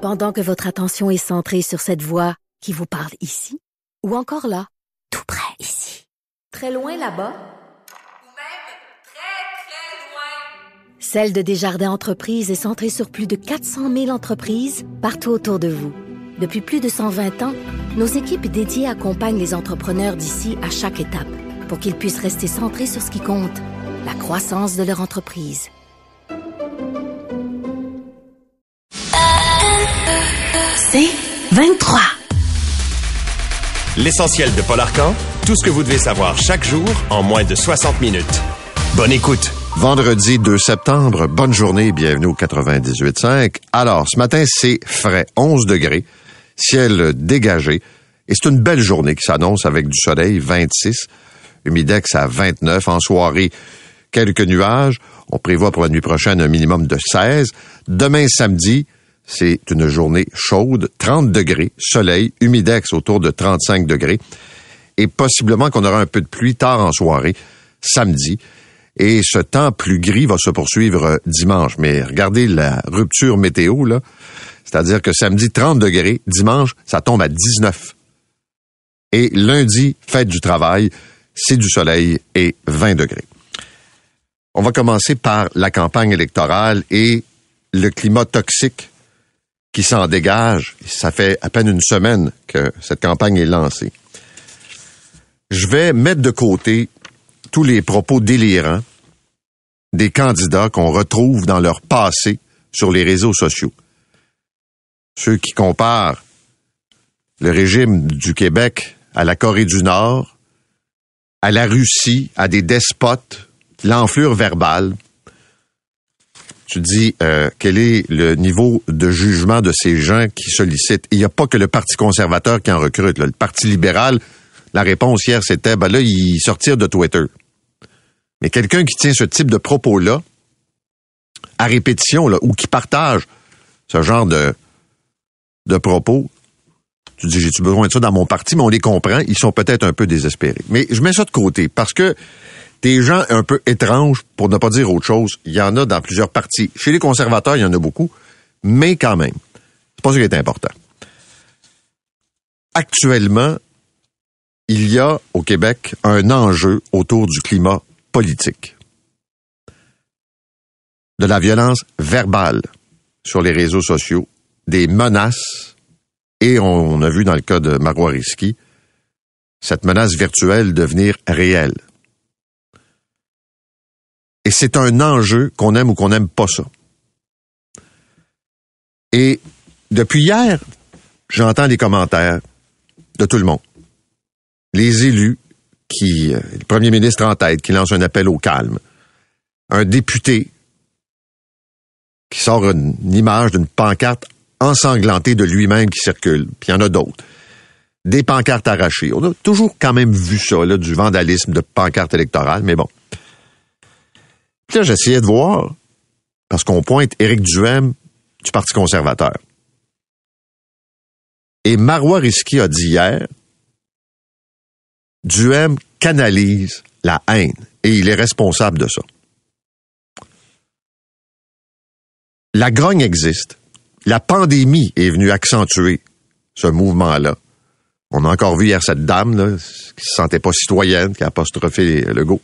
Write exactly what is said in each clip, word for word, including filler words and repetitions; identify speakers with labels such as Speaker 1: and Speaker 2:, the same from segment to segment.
Speaker 1: Pendant que votre attention est centrée sur cette voix qui vous parle ici, ou encore là, tout près ici, très loin là-bas,
Speaker 2: ou même très, très loin.
Speaker 1: Celle de Desjardins Entreprises est centrée sur plus de quatre cent mille entreprises partout autour de vous. Depuis plus de cent vingt ans, nos équipes dédiées accompagnent les entrepreneurs d'ici à chaque étape pour qu'ils puissent rester centrés sur ce qui compte, la croissance de leur entreprise. C'est vingt-trois.
Speaker 3: L'essentiel de Paul Arcand, tout ce que vous devez savoir chaque jour en moins de soixante minutes. Bonne écoute.
Speaker 4: Vendredi deux septembre, bonne journée, bienvenue au quatre-vingt-dix-huit virgule cinq. Alors, ce matin, c'est frais, onze degrés, ciel dégagé, et c'est une belle journée qui s'annonce avec du soleil, vingt-six, humidex à vingt-neuf, en soirée, quelques nuages, on prévoit pour la nuit prochaine un minimum de seize. Demain, samedi, c'est une journée chaude, trente degrés, soleil, humidex autour de trente-cinq degrés, et possiblement qu'on aura un peu de pluie tard en soirée, samedi. Et ce temps plus gris va se poursuivre dimanche. Mais regardez la rupture météo, là. C'est-à-dire que samedi, trente degrés. Dimanche, ça tombe à dix-neuf. Et lundi, fête du travail, c'est du soleil et vingt degrés. On va commencer par la campagne électorale et le climat toxique qui s'en dégage. Ça fait à peine une semaine que cette campagne est lancée. Je vais mettre de côté tous les propos délirants des candidats qu'on retrouve dans leur passé sur les réseaux sociaux. Ceux qui comparent le régime du Québec à la Corée du Nord, à la Russie, à des despotes, l'enflure verbale. Tu dis, euh, quel est le niveau de jugement de ces gens qui sollicitent? Il n'y a pas que le Parti conservateur qui en recrute. Là. Le Parti libéral, la réponse hier, c'était, ben là, ils sortirent de Twitter. Mais quelqu'un qui tient ce type de propos-là, à répétition, là, ou qui partage ce genre de, de propos, tu dis, j'ai-tu besoin de ça dans mon parti? Mais on les comprend, ils sont peut-être un peu désespérés. Mais je mets ça de côté, parce que des gens un peu étranges, pour ne pas dire autre chose, il y en a dans plusieurs partis. Chez les conservateurs, il y en a beaucoup, mais quand même, c'est pas ça qui est important. Actuellement, il y a au Québec un enjeu autour du climat politique. De la violence verbale sur les réseaux sociaux, des menaces, et on a vu dans le cas de Marois Risky, cette menace virtuelle devenir réelle. Et c'est un enjeu qu'on aime ou qu'on n'aime pas ça. Et depuis hier, j'entends les commentaires de tout le monde. Les élus qui, euh, le premier ministre en tête, qui lance un appel au calme. Un député qui sort une, une image d'une pancarte ensanglantée de lui-même qui circule. Puis il y en a d'autres. Des pancartes arrachées. On a toujours quand même vu ça, là, du vandalisme de pancartes électorales, mais bon. Puis là, j'essayais de voir, parce qu'on pointe Éric Duhaime du Parti conservateur. Et Marois Risky a dit hier, Duhaime canalise la haine et il est responsable de ça. La grogne existe. La pandémie est venue accentuer ce mouvement-là. On a encore vu hier cette dame là, qui se sentait pas citoyenne, qui a apostrophé Legault.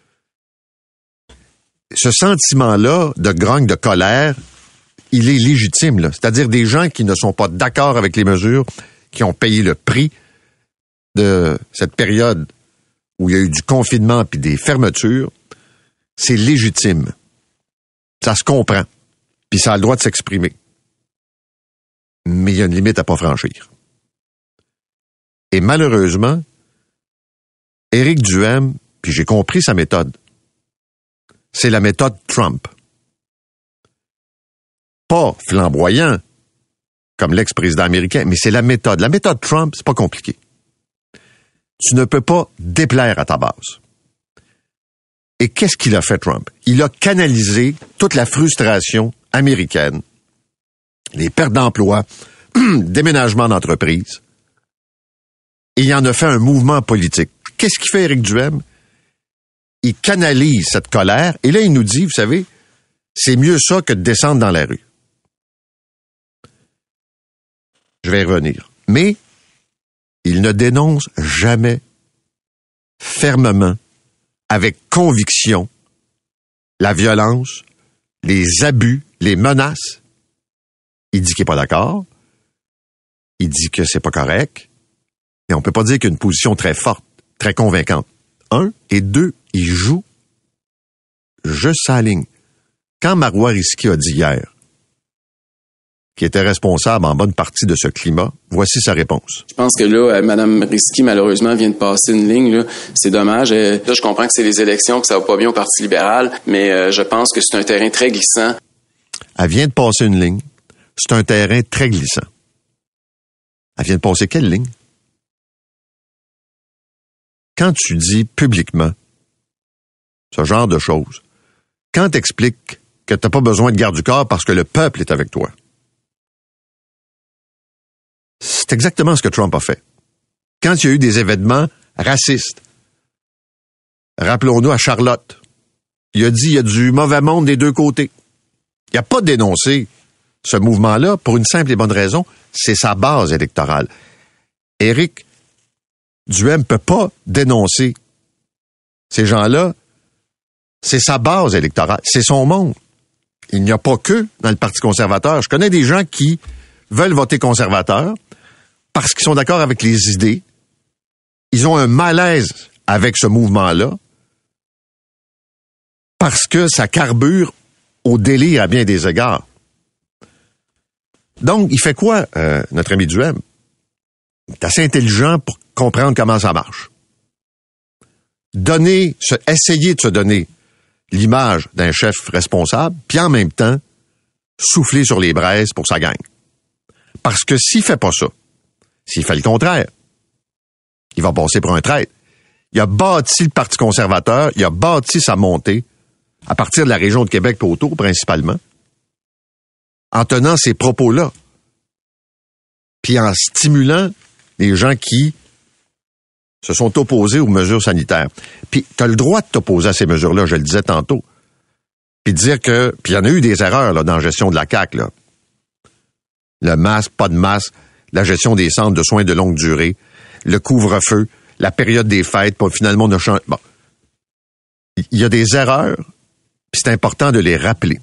Speaker 4: Ce sentiment-là de grogne, de colère, il est légitime. Là. C'est-à-dire des gens qui ne sont pas d'accord avec les mesures, qui ont payé le prix de cette période où il y a eu du confinement puis des fermetures, c'est légitime. Ça se comprend. Puis ça a le droit de s'exprimer. Mais il y a une limite à pas franchir. Et malheureusement, Éric Duhaime, puis j'ai compris sa méthode, c'est la méthode Trump. Pas flamboyant, comme l'ex-président américain, mais c'est la méthode. La méthode Trump, c'est pas compliqué. Tu ne peux pas déplaire à ta base. Et qu'est-ce qu'il a fait, Trump? Il a canalisé toute la frustration américaine, les pertes d'emplois, déménagement d'entreprise, et il en a fait un mouvement politique. Qu'est-ce qu'il fait, Éric Duhaime? Il canalise cette colère, et là, il nous dit, vous savez, c'est mieux ça que de descendre dans la rue. vais y revenir. Mais il ne dénonce jamais fermement, avec conviction, la violence, les abus, les menaces. Il dit qu'il n'est pas d'accord. Il dit que c'est pas correct. Et on peut pas dire qu'il y a une position très forte, très convaincante. Un. Et deux, il joue juste sa ligne. Quand Marois Risky a dit hier qui était responsable en bonne partie de ce climat, voici sa réponse.
Speaker 5: Je pense que là, euh, Mme Risky, malheureusement, vient de passer une ligne. Là. C'est dommage. Euh, là, je comprends que c'est les élections, que ça va pas bien au Parti libéral, mais euh, je pense que c'est un terrain très glissant.
Speaker 4: Elle vient de passer une ligne. C'est un terrain très glissant. Elle vient de passer quelle ligne? Quand tu dis publiquement ce genre de choses, quand tu expliques que tu n'as pas besoin de garde du corps parce que le peuple est avec toi, c'est exactement ce que Trump a fait. Quand il y a eu des événements racistes, rappelons-nous à Charlotte, il a dit qu'il y a du mauvais monde des deux côtés. Il n'a pas dénoncé ce mouvement-là pour une simple et bonne raison, c'est sa base électorale. Éric Duhem ne peut pas dénoncer ces gens-là. C'est sa base électorale, c'est son monde. Il n'y a pas que dans le Parti conservateur. Je connais des gens qui veulent voter conservateur parce qu'ils sont d'accord avec les idées. Ils ont un malaise avec ce mouvement-là parce que ça carbure au délire à bien des égards. Donc, il fait quoi, euh, notre ami Duhem? Il est assez intelligent pour comprendre comment ça marche. Donner, se, essayer de se donner l'image d'un chef responsable, puis en même temps, souffler sur les braises pour sa gang. Parce que s'il fait pas ça, s'il fait le contraire, il va passer pour un traître. Il a bâti le Parti conservateur, il a bâti sa montée à partir de la région de Québec et autour, principalement, en tenant ces propos-là, puis en stimulant les gens qui se sont opposés aux mesures sanitaires. Puis tu as le droit de t'opposer à ces mesures-là, je le disais tantôt. Puis dire que... Puis il y en a eu des erreurs là, dans la gestion de la C A Q. Là. Le masque, pas de masque, la gestion des centres de soins de longue durée, le couvre-feu, la période des fêtes, puis finalement on a changé... Bon. Il y a des erreurs, puis c'est important de les rappeler.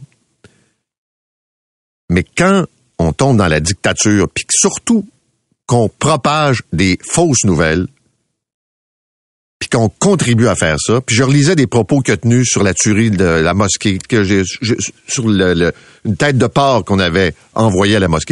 Speaker 4: Mais quand on tombe dans la dictature, puis surtout qu'on propage des fausses nouvelles, puis qu'on contribue à faire ça. Puis je relisais des propos qu'il a tenus sur la tuerie de la mosquée, que j'ai, je, sur le, le, une tête de porc qu'on avait envoyée à la mosquée.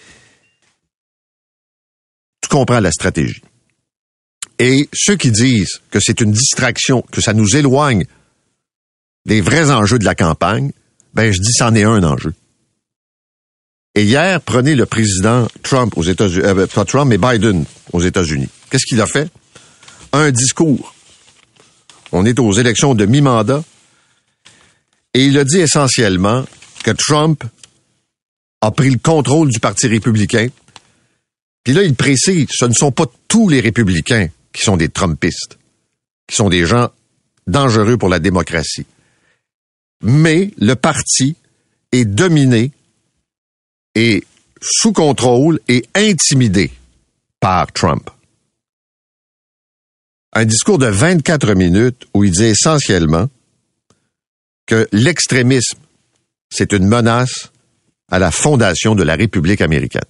Speaker 4: Tu comprends la stratégie. Et ceux qui disent que c'est une distraction, que ça nous éloigne des vrais enjeux de la campagne, ben je dis c'en est un enjeu. Et hier, prenez le président Trump aux États-Unis, euh, pas Trump, mais Biden aux États-Unis. Qu'est-ce qu'il a fait? Un discours. On est aux élections de mi-mandat. Et il a dit essentiellement que Trump a pris le contrôle du Parti républicain. Puis là, il précise, ce ne sont pas tous les républicains qui sont des Trumpistes, qui sont des gens dangereux pour la démocratie. Mais le parti est dominé et sous contrôle et intimidé par Trump. Un discours de vingt-quatre minutes où il dit essentiellement que l'extrémisme, c'est une menace à la fondation de la République américaine.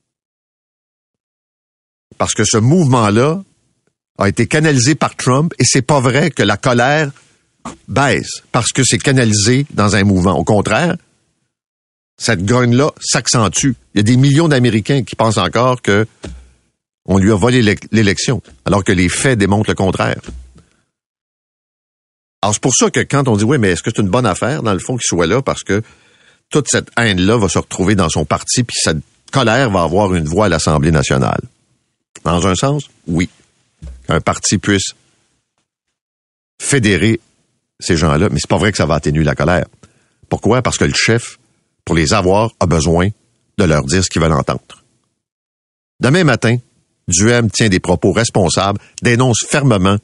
Speaker 4: Parce que ce mouvement-là a été canalisé par Trump et c'est pas vrai que la colère baisse parce que c'est canalisé dans un mouvement. Au contraire, cette grogne-là s'accentue. Il y a des millions d'Américains qui pensent encore que on lui a volé l'élection, alors que les faits démontrent le contraire. Alors, c'est pour ça que quand on dit, oui, mais est-ce que c'est une bonne affaire, dans le fond, qu'il soit là, parce que toute cette haine-là va se retrouver dans son parti, puis cette colère va avoir une voix à l'Assemblée nationale. Dans un sens, oui. Qu'un parti puisse fédérer ces gens-là, mais c'est pas vrai que ça va atténuer la colère. Pourquoi? Parce que le chef, pour les avoir, a besoin de leur dire ce qu'ils veulent entendre. Demain matin, Duhem tient des propos responsables, dénonce fermement,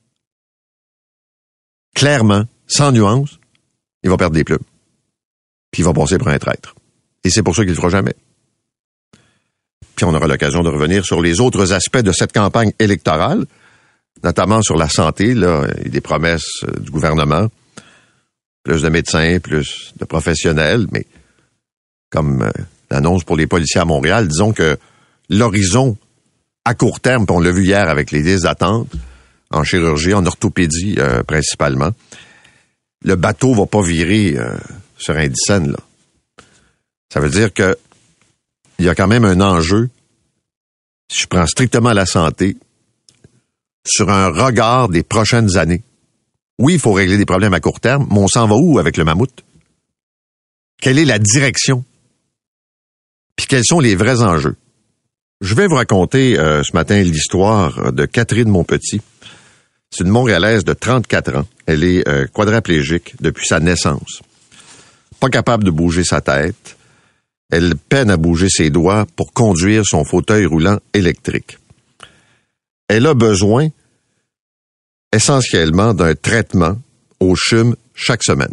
Speaker 4: clairement, sans nuance, il va perdre des plumes. Puis il va passer pour un traître. Et c'est pour ça qu'il le fera jamais. Puis on aura l'occasion de revenir sur les autres aspects de cette campagne électorale, notamment sur la santé, là, et des promesses du gouvernement. Plus de médecins, plus de professionnels, mais comme euh, l'annonce pour les policiers à Montréal, disons que l'horizon à court terme, puis on l'a vu hier avec les listes d'attente, en chirurgie, en orthopédie euh, principalement, le bateau va pas virer euh, sur Indicène, là. Ça veut dire que il y a quand même un enjeu, si je prends strictement la santé, sur un regard des prochaines années. Oui, il faut régler des problèmes à court terme, mais on s'en va où avec le mammouth? Quelle est la direction? Puis quels sont les vrais enjeux? Je vais vous raconter euh, ce matin l'histoire de Catherine Monpetit. C'est une Montréalaise de trente-quatre ans. Elle est euh, quadraplégique depuis sa naissance. Pas capable de bouger sa tête. Elle peine à bouger ses doigts pour conduire son fauteuil roulant électrique. Elle a besoin essentiellement d'un traitement au C H U M chaque semaine.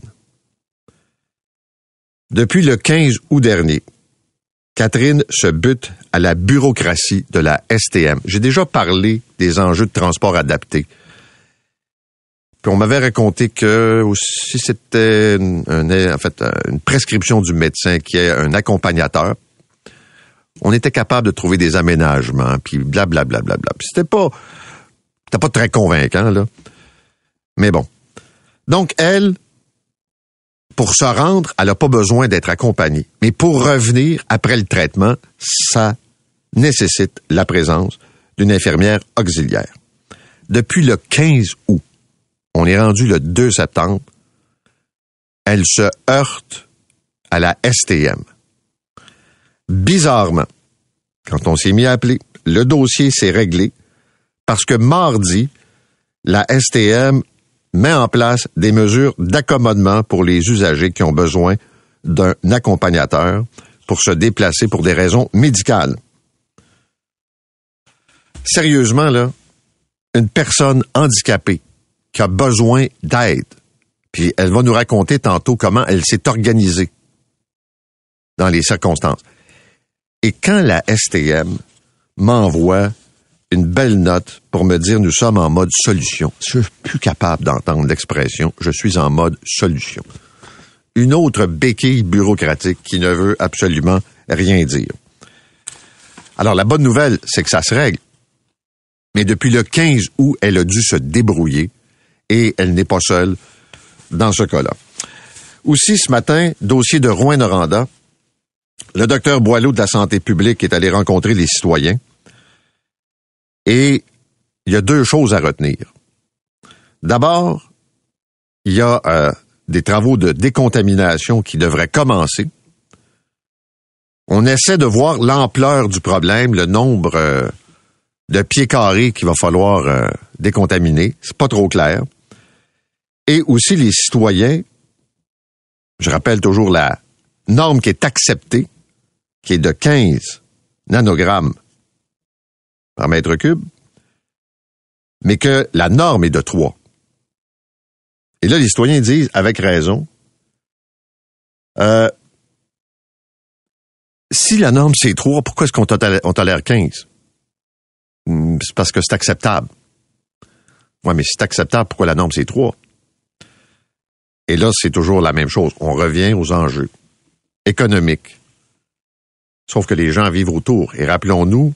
Speaker 4: Depuis le quinze août dernier, Catherine se bute à la bureaucratie de la S T M. J'ai déjà parlé des enjeux de transport adaptés. Puis on m'avait raconté que aussi c'était une, une, en fait, une prescription du médecin qui est un accompagnateur. On était capable de trouver des aménagements, puis blablabla. Bla, bla, bla. Puis c'était pas, c'était pas très convaincant, là. Mais bon. Donc, elle, pour se rendre, elle n'a pas besoin d'être accompagnée. Mais pour revenir après le traitement, ça nécessite la présence d'une infirmière auxiliaire. Depuis le quinze août, on est rendu le deux septembre, elle se heurte à la S T M. Bizarrement, quand on s'est mis à appeler, le dossier s'est réglé parce que mardi, la S T M met en place des mesures d'accommodement pour les usagers qui ont besoin d'un accompagnateur pour se déplacer pour des raisons médicales. Sérieusement, là, une personne handicapée qui a besoin d'aide, puis elle va nous raconter tantôt comment elle s'est organisée dans les circonstances. Et quand la S T M m'envoie une belle note pour me dire « Nous sommes en mode solution », je suis plus capable d'entendre l'expression « Je suis en mode solution ». Une autre béquille bureaucratique qui ne veut absolument rien dire. Alors, la bonne nouvelle, c'est que ça se règle. Mais depuis le quinze août, elle a dû se débrouiller et elle n'est pas seule dans ce cas-là. Aussi, ce matin, dossier de Rouyn-Noranda, le docteur Boileau de la santé publique est allé rencontrer les citoyens et il y a deux choses à retenir. D'abord, il y a euh, des travaux de décontamination qui devraient commencer. On essaie de voir l'ampleur du problème, le nombre euh, de pieds carrés qu'il va falloir euh, décontaminer. C'est pas trop clair. Et aussi les citoyens, je rappelle toujours la norme qui est acceptée, qui est de quinze nanogrammes par mètre cube, mais que la norme est de trois. Et là, les citoyens disent, avec raison, euh, si la norme c'est trois, pourquoi est-ce qu'on tolère, on tolère quinze? C'est parce que c'est acceptable. Oui, mais si c'est acceptable, pourquoi la norme c'est trois? Et là, c'est toujours la même chose. On revient aux enjeux économiques. Sauf que les gens vivent autour. Et rappelons-nous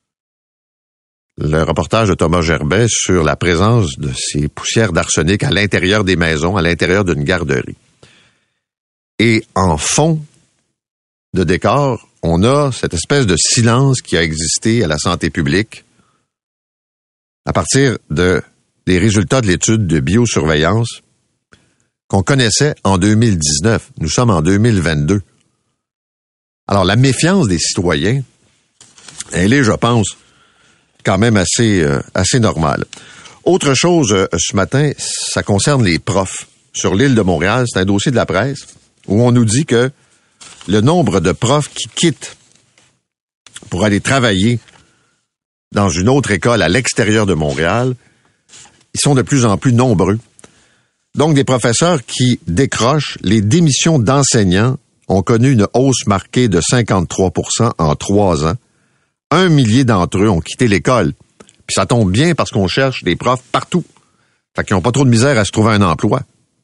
Speaker 4: le reportage de Thomas Gerbet sur la présence de ces poussières d'arsenic à l'intérieur des maisons, à l'intérieur d'une garderie. Et en fond de décor, on a cette espèce de silence qui a existé à la santé publique à partir de, des résultats de l'étude de biosurveillance qu'on connaissait en deux mille dix-neuf. Nous sommes en deux mille vingt-deux. Alors, la méfiance des citoyens, elle est, je pense, quand même assez, euh, assez normale. Autre chose, euh, ce matin, ça concerne les profs. Sur l'île de Montréal, c'est un dossier de la presse où on nous dit que le nombre de profs qui quittent pour aller travailler dans une autre école à l'extérieur de Montréal, ils sont de plus en plus nombreux. Donc, des professeurs qui décrochent, les démissions d'enseignants ont connu une hausse marquée de cinquante-trois pour cent en trois ans Un millier d'entre eux ont quitté l'école. Puis ça tombe bien parce qu'on cherche des profs partout. Fait qu'ils n'ont pas trop de misère à se trouver un emploi.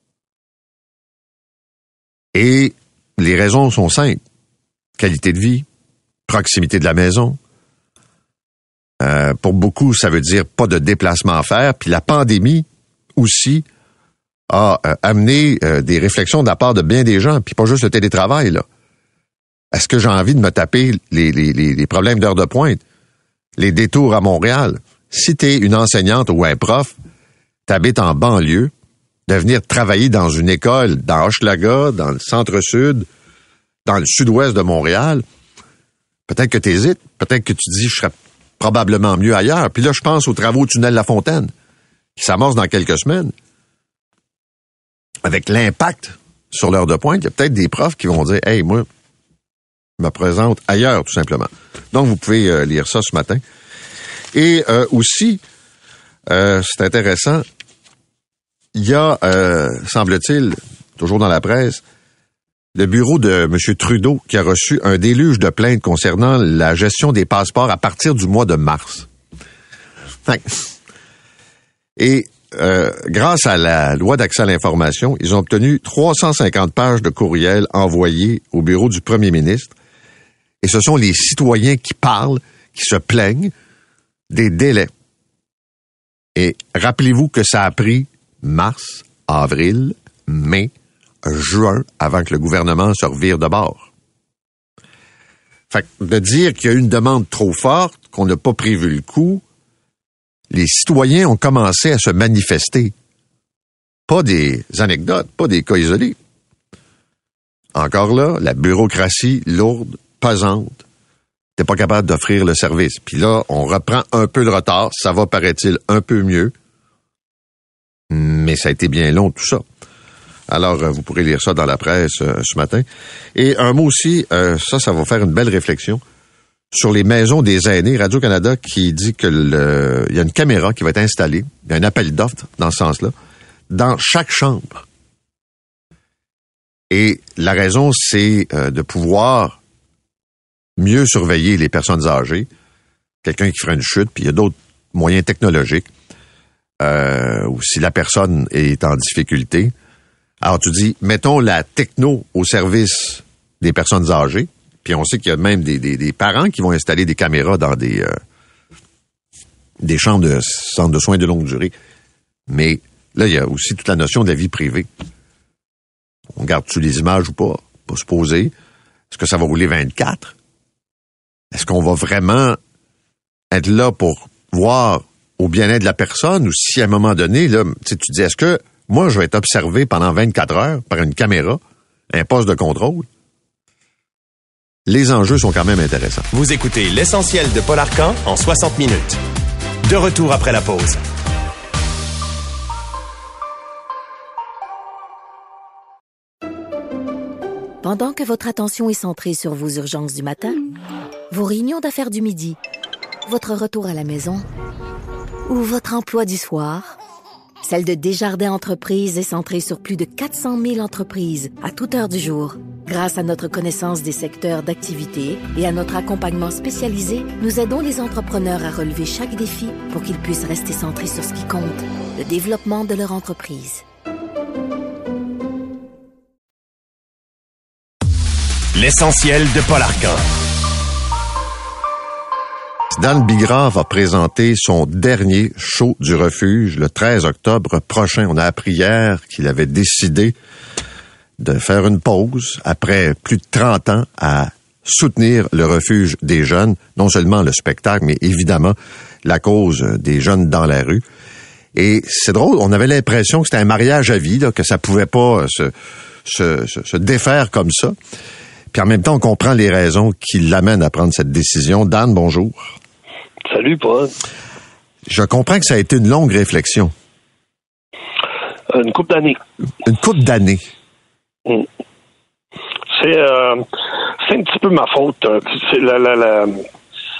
Speaker 4: Et les raisons sont simples. Qualité de vie, proximité de la maison. Euh, pour beaucoup, ça veut dire pas de déplacement à faire. Puis la pandémie aussi a euh, amené euh, des réflexions de la part de bien des gens, puis pas juste le télétravail, là. Est-ce que j'ai envie de me taper les, les, les, les problèmes d'heure de pointe, les détours à Montréal? Si t'es une enseignante ou un prof, t'habites en banlieue, de venir travailler dans une école dans Hochelaga, dans le centre-sud, dans le sud-ouest de Montréal, peut-être que t'hésites, peut-être que tu dis je serais probablement mieux ailleurs. Puis là, je pense aux travaux du tunnel La Fontaine, qui s'amorcent dans quelques semaines. Avec l'impact sur l'heure de pointe, il y a peut-être des profs qui vont dire « Hey, moi, je me présente ailleurs, tout simplement. » Donc, vous pouvez euh, lire ça ce matin. Et euh, aussi, euh, c'est intéressant, il y a, euh, semble-t-il, toujours dans la presse, le bureau de M. Trudeau qui a reçu un déluge de plaintes concernant la gestion des passeports à partir du mois de mars. Et euh, grâce à la loi d'accès à l'information, ils ont obtenu trois cent cinquante pages de courriels envoyés au bureau du premier ministre. Et ce sont les citoyens qui parlent, qui se plaignent des délais. Et rappelez-vous que ça a pris mars, avril, mai, juin, avant que le gouvernement se revire de bord. Fait que de dire qu'il y a eu une demande trop forte, qu'on n'a pas prévu le coup, les citoyens ont commencé à se manifester. Pas des anecdotes, pas des cas isolés. Encore là, la bureaucratie lourde, pesante, t'es pas capable d'offrir le service. Puis là, on reprend un peu le retard, ça va, paraît-il, un peu mieux, mais ça a été bien long tout ça. Alors, euh, vous pourrez lire ça dans la presse euh, ce matin. Et un mot aussi, euh, ça, ça va faire une belle réflexion sur les maisons des aînés. Radio-Canada qui dit que le, il y a une caméra qui va être installée, il y a un appel d'offres dans ce sens-là, dans chaque chambre. Et la raison, c'est euh, de pouvoir mieux surveiller les personnes âgées, quelqu'un qui ferait une chute, puis il y a d'autres moyens technologiques, euh, ou si la personne est en difficulté. Alors, tu dis, mettons la techno au service des personnes âgées, puis on sait qu'il y a même des, des, des parents qui vont installer des caméras dans des, euh, des chambres de centres de soins de longue durée. Mais là, il y a aussi toute la notion de la vie privée. On garde-tu les images ou pas? Pas se poser. Est-ce que ça va rouler vingt-quatre? Est-ce qu'on va vraiment être là pour voir au bien-être de la personne, ou si à un moment donné, là, tu dis, est-ce que moi, je vais être observé pendant vingt-quatre heures par une caméra, un poste de contrôle? Les enjeux sont quand même intéressants.
Speaker 3: Vous écoutez l'essentiel de Paul Arcand en soixante minutes. De retour après la pause.
Speaker 1: Pendant que votre attention est centrée sur vos urgences du matin, vos réunions d'affaires du midi, votre retour à la maison ou votre emploi du soir, celle de Desjardins Entreprises est centrée sur plus de quatre cent mille entreprises à toute heure du jour. Grâce à notre connaissance des secteurs d'activité et à notre accompagnement spécialisé, nous aidons les entrepreneurs à relever chaque défi pour qu'ils puissent rester centrés sur ce qui compte, le développement de leur entreprise.
Speaker 3: L'essentiel de Paul Arcand.
Speaker 4: Dan Bigrard va présenter son dernier show du refuge le treize octobre prochain. On a appris hier qu'il avait décidé de faire une pause après plus de trente ans à soutenir le refuge des jeunes, non seulement le spectacle, mais évidemment la cause des jeunes dans la rue. Et c'est drôle, on avait l'impression que c'était un mariage à vie, là, que ça pouvait pas se, se, se, se défaire comme ça. Puis en même temps, on comprend les raisons qui l'amènent à prendre cette décision. Dan, bonjour.
Speaker 6: Salut, Paul.
Speaker 4: Je comprends que ça a été une longue réflexion.
Speaker 6: Une couple d'années.
Speaker 4: Une couple d'années.
Speaker 6: Mm. C'est, euh, c'est un petit peu ma faute. C'est la, la, la...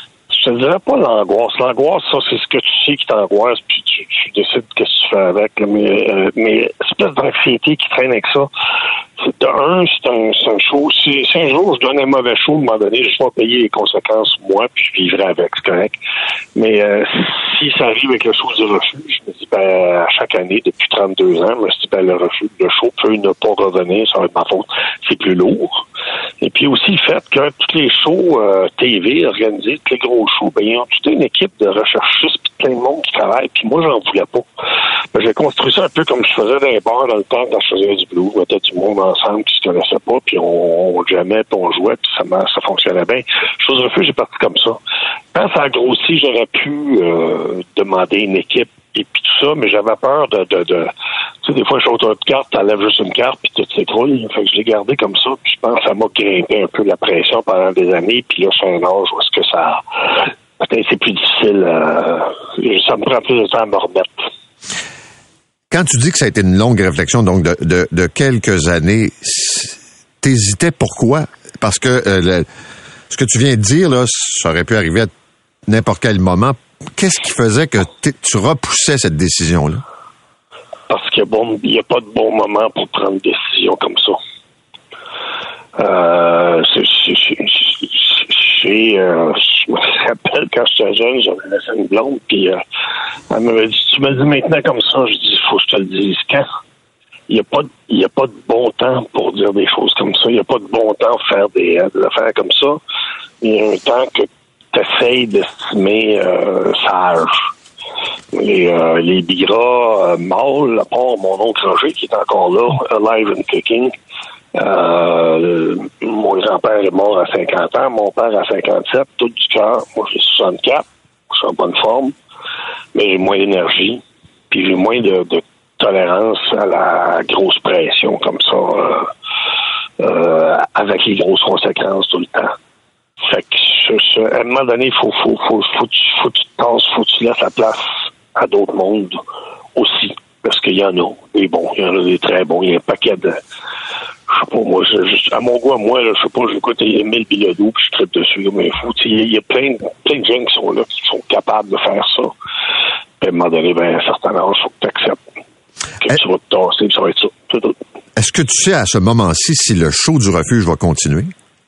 Speaker 6: je te dirais pas l'angoisse. L'angoisse, ça, c'est ce que tu sais qui t'angoisse, puis tu, tu décides qu'est-ce que tu fais avec. Là. Mais, euh, mais espèce d'anxiété qui traîne avec ça. De un, c'est un, c'est un show. Si, si un jour je donne un mauvais show, à un moment donné, je vais pas payer les conséquences, moi, puis je vivrai avec, c'est correct. Mais euh, si ça arrive avec le show du refuge, je me dis, ben, à chaque année, depuis trente-deux ans, je me dis, ben, le refuge, le show peut ne pas revenir, ça va être ma faute. C'est plus lourd. Et puis aussi le fait que tous les shows euh, T V organisés, tous les gros shows, ben, ils ont toute une équipe de recherchistes puis plein de monde qui travaille, puis moi, j'en voulais pas. Ben, j'ai construit ça un peu comme je faisais dans les bars dans le temps quand je faisais du blues. Je mettais du monde ensemble qui se connaissait pas, puis on, on jammait, puis on jouait, puis ça, ça fonctionnait bien. Chose de feu, j'ai parti comme ça. Quand ça a grossi, j'aurais pu euh, demander une équipe et puis tout ça, mais j'avais peur de... de, de tu sais, des fois, je saute une carte, t'enlèves juste une carte, puis tout s'écroule. Fait que je l'ai gardé comme ça, puis je pense que ça m'a grimpé un peu la pression pendant des années, puis là, c'est un âge où est-ce que ça... Peut-être c'est plus difficile. Euh, ça me prend plus de temps à me remettre.
Speaker 4: Quand tu dis que ça a été une longue réflexion, donc de, de, de quelques années, t'hésitais pourquoi? Parce que euh, le, ce que tu viens de dire, là, ça aurait pu arriver à n'importe quel moment. Qu'est-ce qui faisait que tu repoussais cette décision-là?
Speaker 6: Parce qu'il n'y a pas de bon moment pour prendre une décision comme ça. Euh, c'est, c'est, c'est, c'est, euh, je me rappelle quand j'étais jeune, j'avais laissé une blonde, puis euh, elle m'avait dit, tu me le dis maintenant comme ça, je dis, il faut que je te le dise quand? Il n'y a pas de, il y a pas de bon temps pour dire des choses comme ça. Il n'y a pas de bon temps pour faire des, des affaires comme ça. Il y a un temps que tu essayes d'estimer euh, sage. Les, euh, les biras euh, mâles, à part mon oncle Roger qui est encore là, alive and kicking. Euh, mon grand-père est mort à cinquante ans, mon père à cinquante-sept, tout du cœur. Moi, j'ai soixante-quatre, je suis en bonne forme, mais j'ai moins d'énergie, puis j'ai moins de, de tolérance à la grosse pression comme ça, euh, euh, avec les grosses conséquences tout le temps. Fait que, ce, ce, à un moment donné, il faut, faut, faut, faut, faut que tu te tasses, faut que tu laisses la place à d'autres mondes aussi. Parce qu'il y en a des bons, il y en a des très bons. Il y a un paquet de... Je sais pas, moi, je, je, à mon goût, à moi, là, je sais pas, j'écoute Émile Bilodeau, puis je tripe dessus, mais fou. Il y a plein, plein de gens qui sont là, qui sont capables de faire ça. Puis à un moment donné, ben, à un certain âge, il faut que tu acceptes que tu vas te tasser, puis ça va être ça. Tout, tout.
Speaker 4: Est-ce que tu sais à ce moment-ci si le show du refuge va continuer?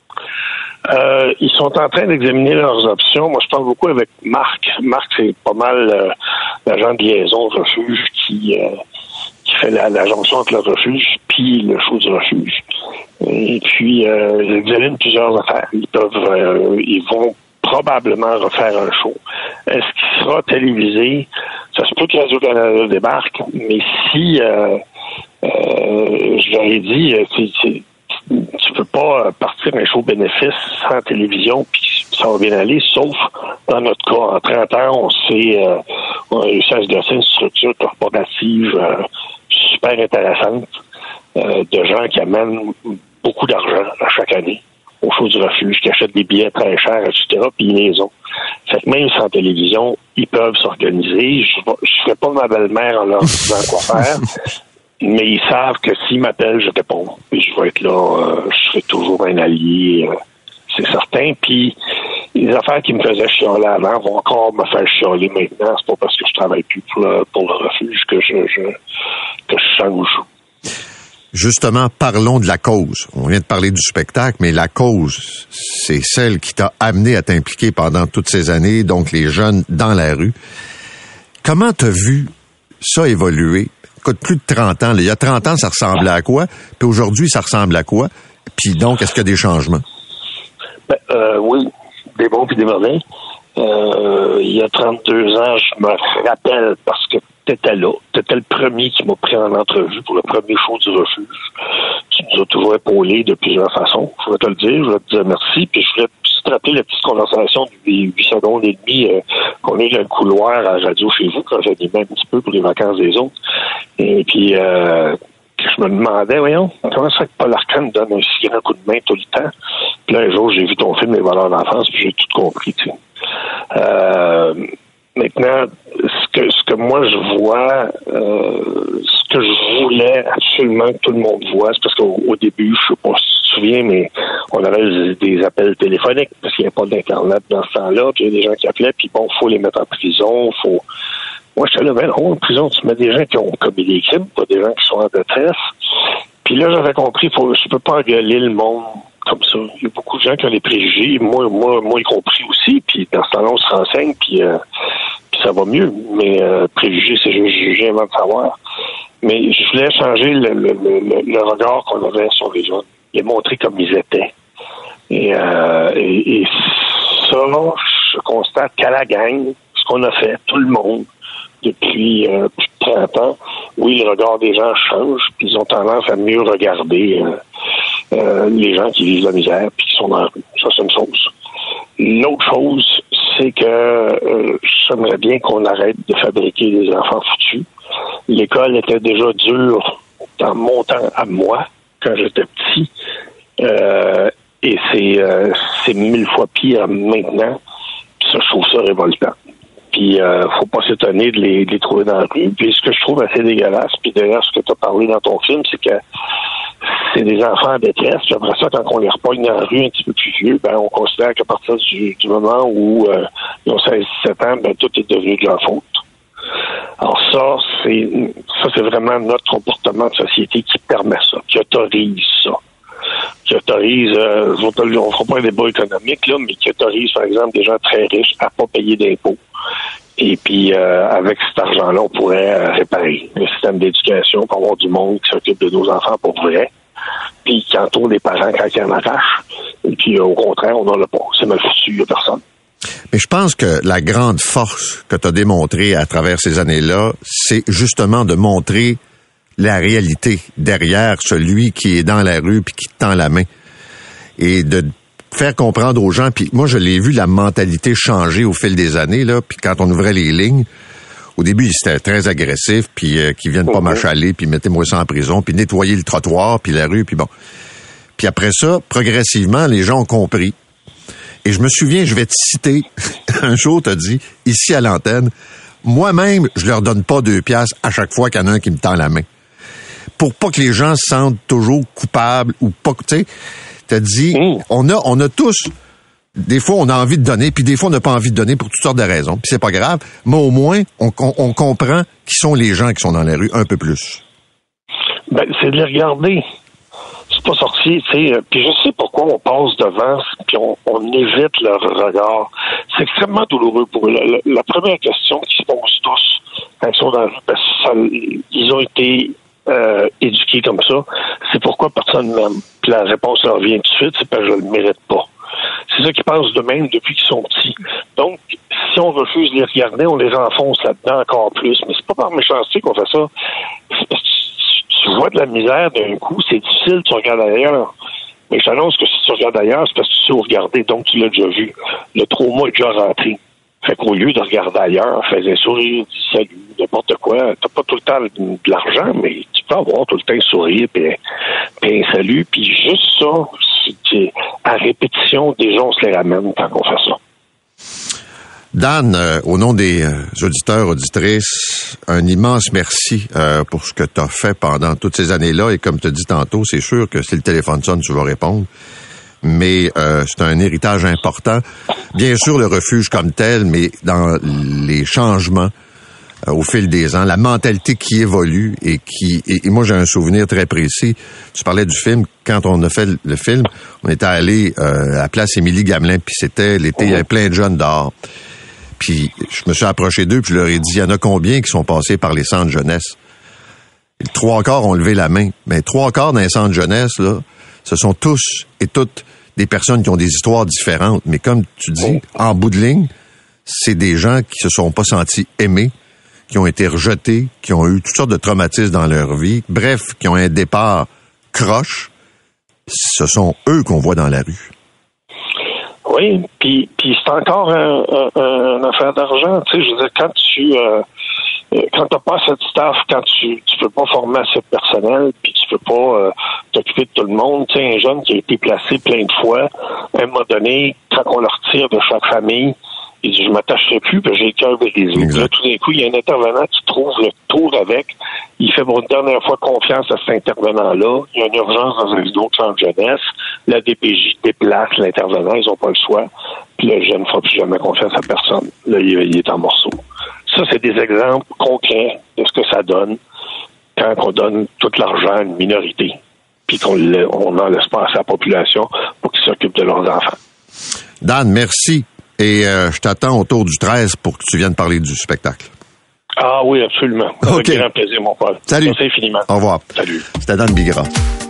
Speaker 6: Euh, ils sont en train d'examiner leurs options. Moi, je parle beaucoup avec Marc. Marc, c'est pas mal euh, l'agent de liaison du refuge qui, euh, qui fait la, la jonction entre le refuge puis le show du refuge. Et puis, euh, ils examinent plusieurs affaires. Ils peuvent, euh, ils vont probablement refaire un show. Est-ce qu'il sera télévisé? Ça se peut que Radio-Canada débarque, mais si, euh, euh, je leur ai dit, c'est, c'est tu peux pas partir un show bénéfice sans télévision puis ça va bien aller, sauf dans notre cas. En trente ans, on s'est euh, on a réussi à se dresser une structure corporative euh, super intéressante euh, de gens qui amènent beaucoup d'argent à chaque année au show du refuge, qui achètent des billets très chers, et cetera, puis ils les ont. Fait que même sans télévision, ils peuvent s'organiser. Je ne ferai pas ma belle-mère en leur disant quoi faire. Mais ils savent que s'ils m'appellent, je réponds. Puis je vais être là, euh, je serai toujours un allié, euh, c'est certain. Puis les affaires qui me faisaient chialer avant vont encore me faire chialer maintenant. C'est pas parce que je travaille plus pour le, pour le refuge que je, je que je change.
Speaker 4: Justement, parlons de la cause. On vient de parler du spectacle, mais la cause, c'est celle qui t'a amené à t'impliquer pendant toutes ces années, donc les jeunes dans la rue. Comment t'as vu ça évoluer? Écoute, plus de trente ans. Là. Il y a trente ans, ça ressemblait à quoi? Puis aujourd'hui, ça ressemble à quoi? Puis donc, est-ce qu'il y a des changements?
Speaker 6: Ben, euh, oui, des bons puis des mauvais. Euh, il y a trente-deux ans, je me rappelle, parce que t'étais là. T'étais le premier qui m'a pris en entrevue pour le premier show du refuge. Tu nous as toujours épaulés de plusieurs façons. Je voudrais te le dire, je voudrais te dire merci, puis je voudrais te rappeler la petite conversation de huit secondes et demie euh, qu'on a eu dans le couloir à la radio chez vous, quand j'animais un petit peu pour les vacances des autres. Et puis, euh, je me demandais, voyons, comment ça fait que Paul Arcand donne un si grand coup de main tout le temps? Puis là, un jour, j'ai vu ton film Les valeurs d'enfance, puis j'ai tout compris, tu sais. Euh, maintenant, ce que ce que moi je vois, euh, ce que je voulais absolument que tout le monde voit, c'est parce qu'au au début, je sais pas si tu souviens, mais on avait des appels téléphoniques parce qu'il n'y avait pas d'Internet dans ce temps-là. Puis il y a des gens qui appelaient, puis bon, il faut les mettre en prison, faut... Moi, j'étais là, ben non, en prison, tu mets des gens qui ont commis des crimes, pas des gens qui sont en détresse. Puis là, j'avais compris, faut, je peux pas engueuler le monde comme ça. Il y a beaucoup de gens qui ont des préjugés, moi, moi, moi y compris aussi. Puis dans ce temps-là, on se renseigne, puis, euh, puis ça va mieux. Mais euh, préjugés, c'est juste juger avant de savoir. Mais je voulais changer le, le, le, le regard qu'on avait sur les jeunes, les montrer comme ils étaient. Et, euh, et, et ça, je constate qu'à la gang, ce qu'on a fait, tout le monde, depuis euh, plus de trente ans, oui, le regard des gens change, puis ils ont tendance à mieux regarder euh, euh, les gens qui vivent la misère, puis qui sont dans la rue. Ça, c'est une chose. L'autre chose, c'est que euh, j'aimerais bien qu'on arrête de fabriquer des enfants foutus. L'école était déjà dure dans mon temps à moi, quand j'étais petit, euh, et c'est, euh, c'est mille fois pire maintenant, puis ça, je trouve ça révoltant. Puis, euh, faut pas s'étonner de les, de les trouver dans la rue. Puis, ce que je trouve assez dégueulasse, puis d'ailleurs, ce que tu as parlé dans ton film, c'est que c'est des enfants en détresse. Puis après ça, quand on les repogne dans la rue un petit peu plus vieux, ben, on considère qu'à partir du, du moment où euh, ils ont seize dix-sept ans, ben, tout est devenu de leur faute. Alors ça, c'est ça, c'est vraiment notre comportement de société qui permet ça, qui autorise ça. Qui autorise, euh, on ne fera pas un débat économique, là, mais qui autorise, par exemple, des gens très riches à pas payer d'impôts. Et puis, euh, avec cet argent-là, on pourrait euh, réparer le système d'éducation pour avoir du monde qui s'occupe de nos enfants pour vrai, puis qui entoure les parents quand ils en arrachent. Et puis, euh, au contraire, on n'en a pas. C'est mal foutu, il n'y a personne.
Speaker 4: Mais je pense que la grande force que tu as démontrée à travers ces années-là, c'est justement de montrer la réalité derrière celui qui est dans la rue puis qui te tend la main. Et de faire comprendre aux gens, puis moi je l'ai vu la mentalité changer au fil des années, là, puis quand on ouvrait les lignes, au début c'était très agressif, puis euh, qu'ils viennent pas m'achaler, puis mettez-moi ça en prison, puis nettoyer le trottoir, puis la rue, puis bon. Puis après ça, progressivement, les gens ont compris. Et je me souviens, je vais te citer, un jour t'as dit, ici à l'antenne, moi-même, je leur donne pas deux piastres à chaque fois qu'il y en a un qui me tend la main. Pour pas que les gens se sentent toujours coupables ou pas, tu sais, t'as dit, mmh. on a, on a tous, des fois on a envie de donner, puis des fois on n'a pas envie de donner pour toutes sortes de raisons, puis c'est pas grave, mais au moins on, on, on comprend qui sont les gens qui sont dans la rue un peu plus.
Speaker 6: Ben, c'est de les regarder. C'est pas sorti, tu sais, puis je sais pourquoi on passe devant, puis on, on évite leur regard. C'est extrêmement douloureux pour eux. La, la, la première question qu'ils se posent tous quand ils sont dans la rue, parce que ça, ils ont été Euh, éduqués comme ça, c'est pourquoi personne m'aime. Puis la réponse leur vient tout de suite, c'est parce que je le mérite pas. C'est ça qu'ils pensent d'eux-mêmes depuis qu'ils sont petits. Donc, si on refuse de les regarder, on les enfonce là-dedans encore plus. Mais c'est pas par méchanceté qu'on fait ça. C'est parce que tu, tu vois de la misère d'un coup, c'est difficile, tu regardes ailleurs. Mais je t'annonce que si tu regardes ailleurs, c'est parce que tu sais où regarder, donc tu l'as déjà vu. Le trauma est déjà rentré. Fait qu'au lieu de regarder ailleurs, fais un sourire, dis salut, n'importe quoi. T'as pas tout le temps de l'argent, mais tu peux avoir tout le temps un sourire, puis un salut, puis juste ça, c'est, à répétition, déjà on se les ramène quand on fait ça.
Speaker 4: Dan, euh, au nom des euh, auditeurs, auditrices, un immense merci euh, pour ce que tu as fait pendant toutes ces années-là. Et comme tu as dit tantôt, c'est sûr que si le téléphone sonne, tu vas répondre. Mais euh, c'est un héritage important. Bien sûr, le refuge comme tel, mais dans les changements euh, au fil des ans, la mentalité qui évolue et qui... Et, et moi, j'ai un souvenir très précis. Tu parlais du film. Quand on a fait le film, on était allé euh, à la place Émilie Gamelin, puis c'était l'été, il y avait plein de jeunes dehors. Puis je me suis approché d'eux, puis je leur ai dit, il y en a combien qui sont passés par les centres jeunesse? Et trois quarts ont levé la main. Mais trois quarts dans les centres jeunesse, là, ce sont tous et toutes des personnes qui ont des histoires différentes. Mais comme tu dis, en bout de ligne, c'est des gens qui se sont pas sentis aimés, qui ont été rejetés, qui ont eu toutes sortes de traumatismes dans leur vie. Bref, qui ont un départ croche. Ce sont eux qu'on voit dans la rue.
Speaker 6: Oui, puis puis c'est encore un, un, une affaire d'argent. Tu sais, je veux dire, quand tu... Euh quand t'as pas assez de staff, quand tu tu peux pas former assez de personnel, puis tu peux pas euh, t'occuper de tout le monde, tu sais, un jeune qui a été placé plein de fois, à un moment donné, quand on le retire de chaque famille, Il dit, je m'attacherai plus, parce que j'ai le cœur brisé. Puis là, tout d'un coup, il y a un intervenant qui trouve le tour avec. Il fait pour une dernière fois confiance à cet intervenant-là. Il y a une urgence dans un autre centre jeunesse. La D P J déplace l'intervenant, ils n'ont pas le choix. Puis le jeune ne fera plus jamais confiance à personne. Là, il, il est en morceaux. Ça, c'est des exemples concrets de ce que ça donne quand on donne tout l'argent à une minorité, puis qu'on n'en laisse pas à sa population pour qu'ils s'occupent de leurs enfants.
Speaker 4: Dan, merci. Et euh, je t'attends autour du treize pour que tu viennes parler du spectacle.
Speaker 6: Ah oui, absolument. Avec
Speaker 4: okay.
Speaker 6: grand plaisir, mon Paul.
Speaker 4: Salut.
Speaker 6: Merci infiniment.
Speaker 4: Au revoir.
Speaker 6: Salut.
Speaker 4: C'était Dan Bigras.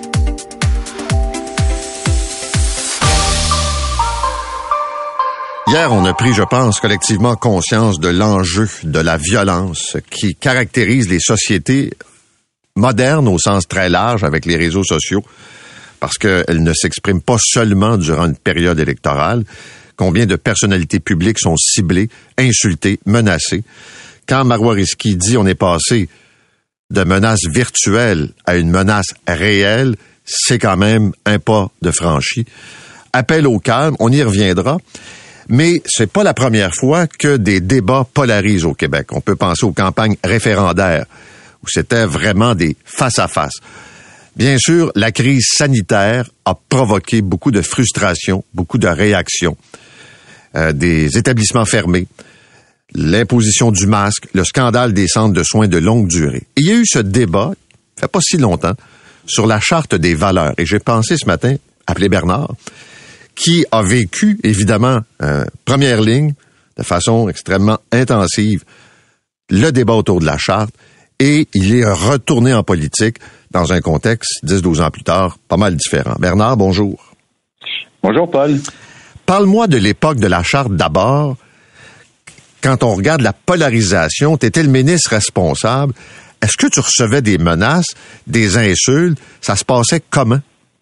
Speaker 4: Hier, on a pris, je pense, collectivement conscience de l'enjeu de la violence qui caractérise les sociétés modernes au sens très large avec les réseaux sociaux, parce qu'elles ne s'expriment pas seulement durant une période électorale. Combien de personnalités publiques sont ciblées, insultées, menacées. Quand Marois Risky dit on est passé de menaces virtuelles à une menace réelle, c'est quand même un pas de franchi. Appel au calme, on y reviendra. Mais c'est pas la première fois que des débats polarisent au Québec. On peut penser aux campagnes référendaires, où c'était vraiment des face-à-face. Bien sûr, la crise sanitaire a provoqué beaucoup de frustration, beaucoup de réactions. Euh, des établissements fermés, l'imposition du masque, le scandale des centres de soins de longue durée. Et il y a eu ce débat, il fait pas si longtemps, sur la charte des valeurs. Et j'ai pensé ce matin, appeler Bernard, qui a vécu, évidemment, euh, première ligne, de façon extrêmement intensive, le débat autour de la charte, et il est retourné en politique dans un contexte, dix douze ans plus tard, pas mal différent. Bernard, bonjour.
Speaker 7: Bonjour, Paul.
Speaker 4: Parle-moi de l'époque de la charte d'abord. Quand on regarde la polarisation, tu étais le ministre responsable. Est-ce que tu recevais des menaces, des insultes? Ça se passait comment?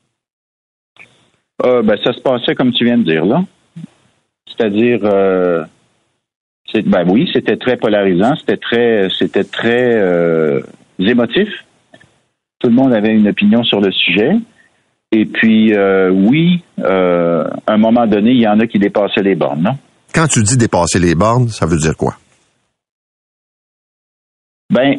Speaker 7: Euh, ben, ça se passait comme tu viens de dire, là. C'est-à-dire, euh, c'est, ben oui, c'était très polarisant, c'était très, c'était très euh, émotif. Tout le monde avait une opinion sur le sujet. Et puis, euh, oui, euh, à un moment donné, il y en a qui dépassaient les bornes, non?
Speaker 4: Quand tu dis dépasser les bornes, ça veut dire quoi?
Speaker 7: Ben,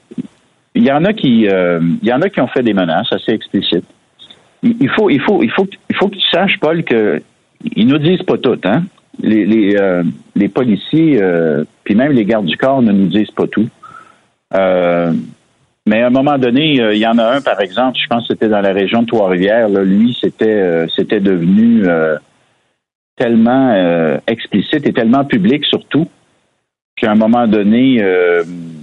Speaker 7: il y en a qui, euh, il y en a qui ont fait des menaces assez explicites. Il faut, il faut, il faut, il faut que tu saches, Paul, que ils nous disent pas tout, hein. Les, les, euh, les policiers, euh, puis même les gardes du corps ne nous disent pas tout. Euh, mais à un moment donné, euh, il y en a un, par exemple, je pense que c'était dans la région de Trois-Rivières. Là, lui, c'était, euh, c'était devenu euh, tellement euh, explicite et tellement public, surtout, qu'à un moment donné, euh,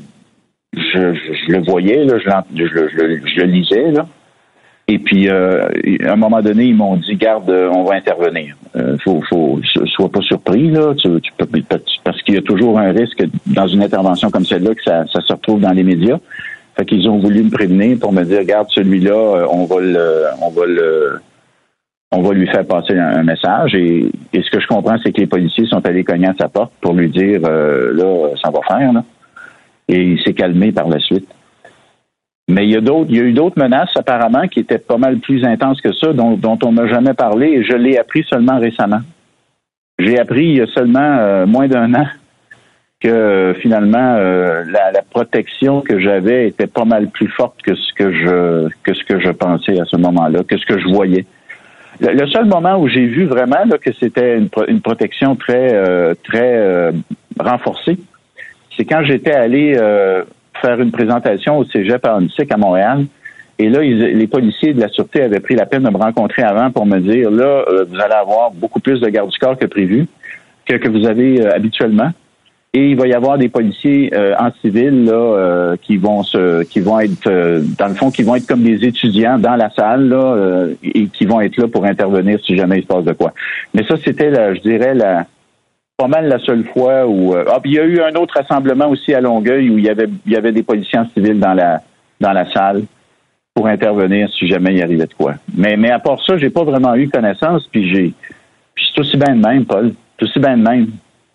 Speaker 7: je, je, je le voyais, là, je, je, je, je le lisais, là. Et puis, euh, à un moment donné, ils m'ont dit, garde, on va intervenir. Euh, faut, faut, sois pas surpris, là, tu, tu peux, parce qu'il y a toujours un risque dans une intervention comme celle-là que ça, ça se retrouve dans les médias. Fait qu'ils ont voulu me prévenir pour me dire, regarde, celui-là, on va le, on va le, on va lui faire passer un, un message. Et, et ce que je comprends, c'est que les policiers sont allés cogner à sa porte pour lui dire, euh, là, ça va faire, là. Et il s'est calmé par la suite. Mais il y a d'autres, il y a eu d'autres menaces apparemment qui étaient pas mal plus intenses que ça, dont, dont on m'a jamais parlé, et je l'ai appris seulement récemment. J'ai appris il y a seulement euh, moins d'un an que euh, finalement euh, la, la protection que j'avais était pas mal plus forte que ce que je que ce que je pensais à ce moment-là, que ce que je voyais. Le, le seul moment où j'ai vu vraiment là, que c'était une, une protection très euh, très euh, renforcée, c'est quand j'étais allé euh, faire une présentation au Cégep à Onsic à Montréal. Et là, ils, les policiers de la Sûreté avaient pris la peine de me rencontrer avant pour me dire, là, euh, vous allez avoir beaucoup plus de gardes du corps que prévu, que, que vous avez euh, habituellement. Et il va y avoir des policiers euh, en civil là euh, qui vont se, qui vont être, euh, dans le fond, qui vont être comme des étudiants dans la salle là euh, et qui vont être là pour intervenir si jamais il se passe de quoi. Mais ça, c'était, la, je dirais, la pas mal la seule fois où... Euh, ah, puis il y a eu un autre rassemblement aussi à Longueuil où il y avait il y avait des policiers en civil dans la dans la salle pour intervenir si jamais il arrivait de quoi. Mais mais à part ça, j'ai pas vraiment eu connaissance, puis j'ai puis c'est aussi bien de même, Paul. C'est aussi bien de même.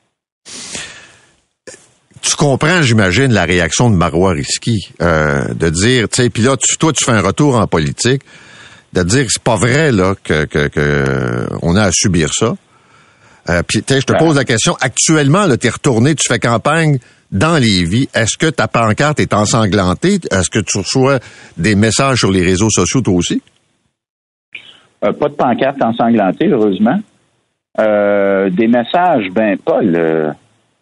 Speaker 4: Tu comprends, j'imagine, la réaction de Marois Risky, euh, de dire, tu sais, puis là, tu, toi, tu fais un retour en politique, de dire que c'est pas vrai là que, que, que on a à subir ça. Euh, puis, je te pose la question. Actuellement, tu es retourné, tu fais campagne dans Lévis. Est-ce que ta pancarte est ensanglantée? Est-ce que tu reçois des messages sur les réseaux sociaux, toi aussi?
Speaker 7: Euh, pas de pancarte ensanglantée, heureusement. Euh, des messages, ben, Paul, euh,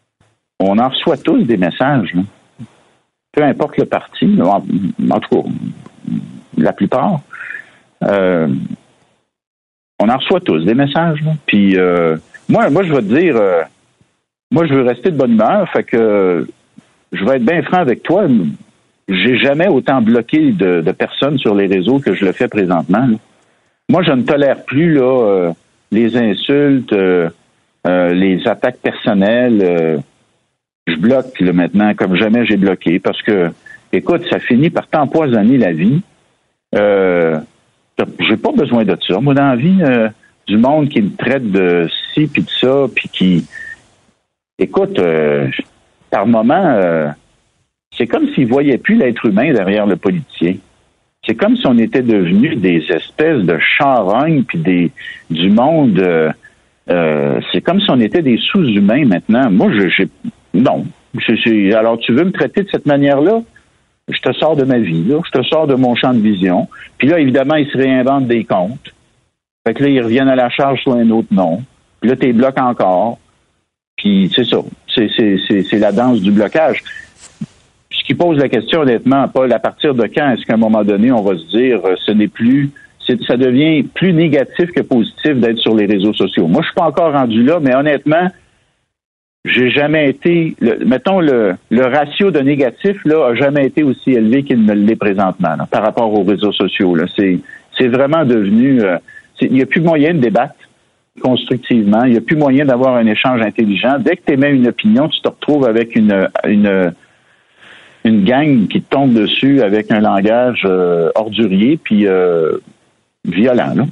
Speaker 7: on en reçoit tous des messages, là. Peu importe le parti, en, en tout cas, la plupart. Euh, on en reçoit tous des messages, là. Puis, euh, moi, moi, je vais te dire, euh, moi, je veux rester de bonne humeur, fait que euh, je vais être bien franc avec toi. J'ai jamais autant bloqué de, de personnes sur les réseaux que je le fais présentement, là. Moi, je ne tolère plus là euh, les insultes, euh, euh, les attaques personnelles. Euh, je bloque là, maintenant comme jamais j'ai bloqué parce que, écoute, ça finit par t'empoisonner la vie. Euh, j'ai pas besoin de ça. Moi, dans la vie, euh, du monde qui me traite de ci puis de ça, puis qui, écoute, euh, par moment, euh, c'est comme s'ils voyaient plus l'être humain derrière le politicien. C'est comme si on était devenus des espèces de charognes puis des du monde. Euh, euh, c'est comme si on était des sous-humains maintenant. Moi, je, j'ai non. Je, je, alors, tu veux me traiter de cette manière-là? Je te sors de ma vie, là. Je te sors de mon champ de vision. Puis là, évidemment, ils se réinventent des comptes. Fait que là, ils reviennent à la charge sur un autre nom. Puis là, t'es bloqué encore. Puis c'est ça. C'est, c'est, c'est, c'est la danse du blocage. Ce qui pose la question, honnêtement, Paul, à partir de quand est-ce qu'à un moment donné, on va se dire euh, ce n'est plus, c'est, ça devient plus négatif que positif d'être sur les réseaux sociaux. Moi, je suis pas encore rendu là, mais honnêtement, j'ai jamais été, le, mettons, le, le ratio de négatif, là, a jamais été aussi élevé qu'il ne l'est présentement, là, par rapport aux réseaux sociaux, là. C'est, c'est vraiment devenu, euh, il n'y a plus moyen de débattre constructivement, il n'y a plus moyen d'avoir un échange intelligent. Dès que tu émets une opinion, tu te retrouves avec une, une, une gang qui te tombe dessus avec un langage euh, ordurier puis euh, violent, là.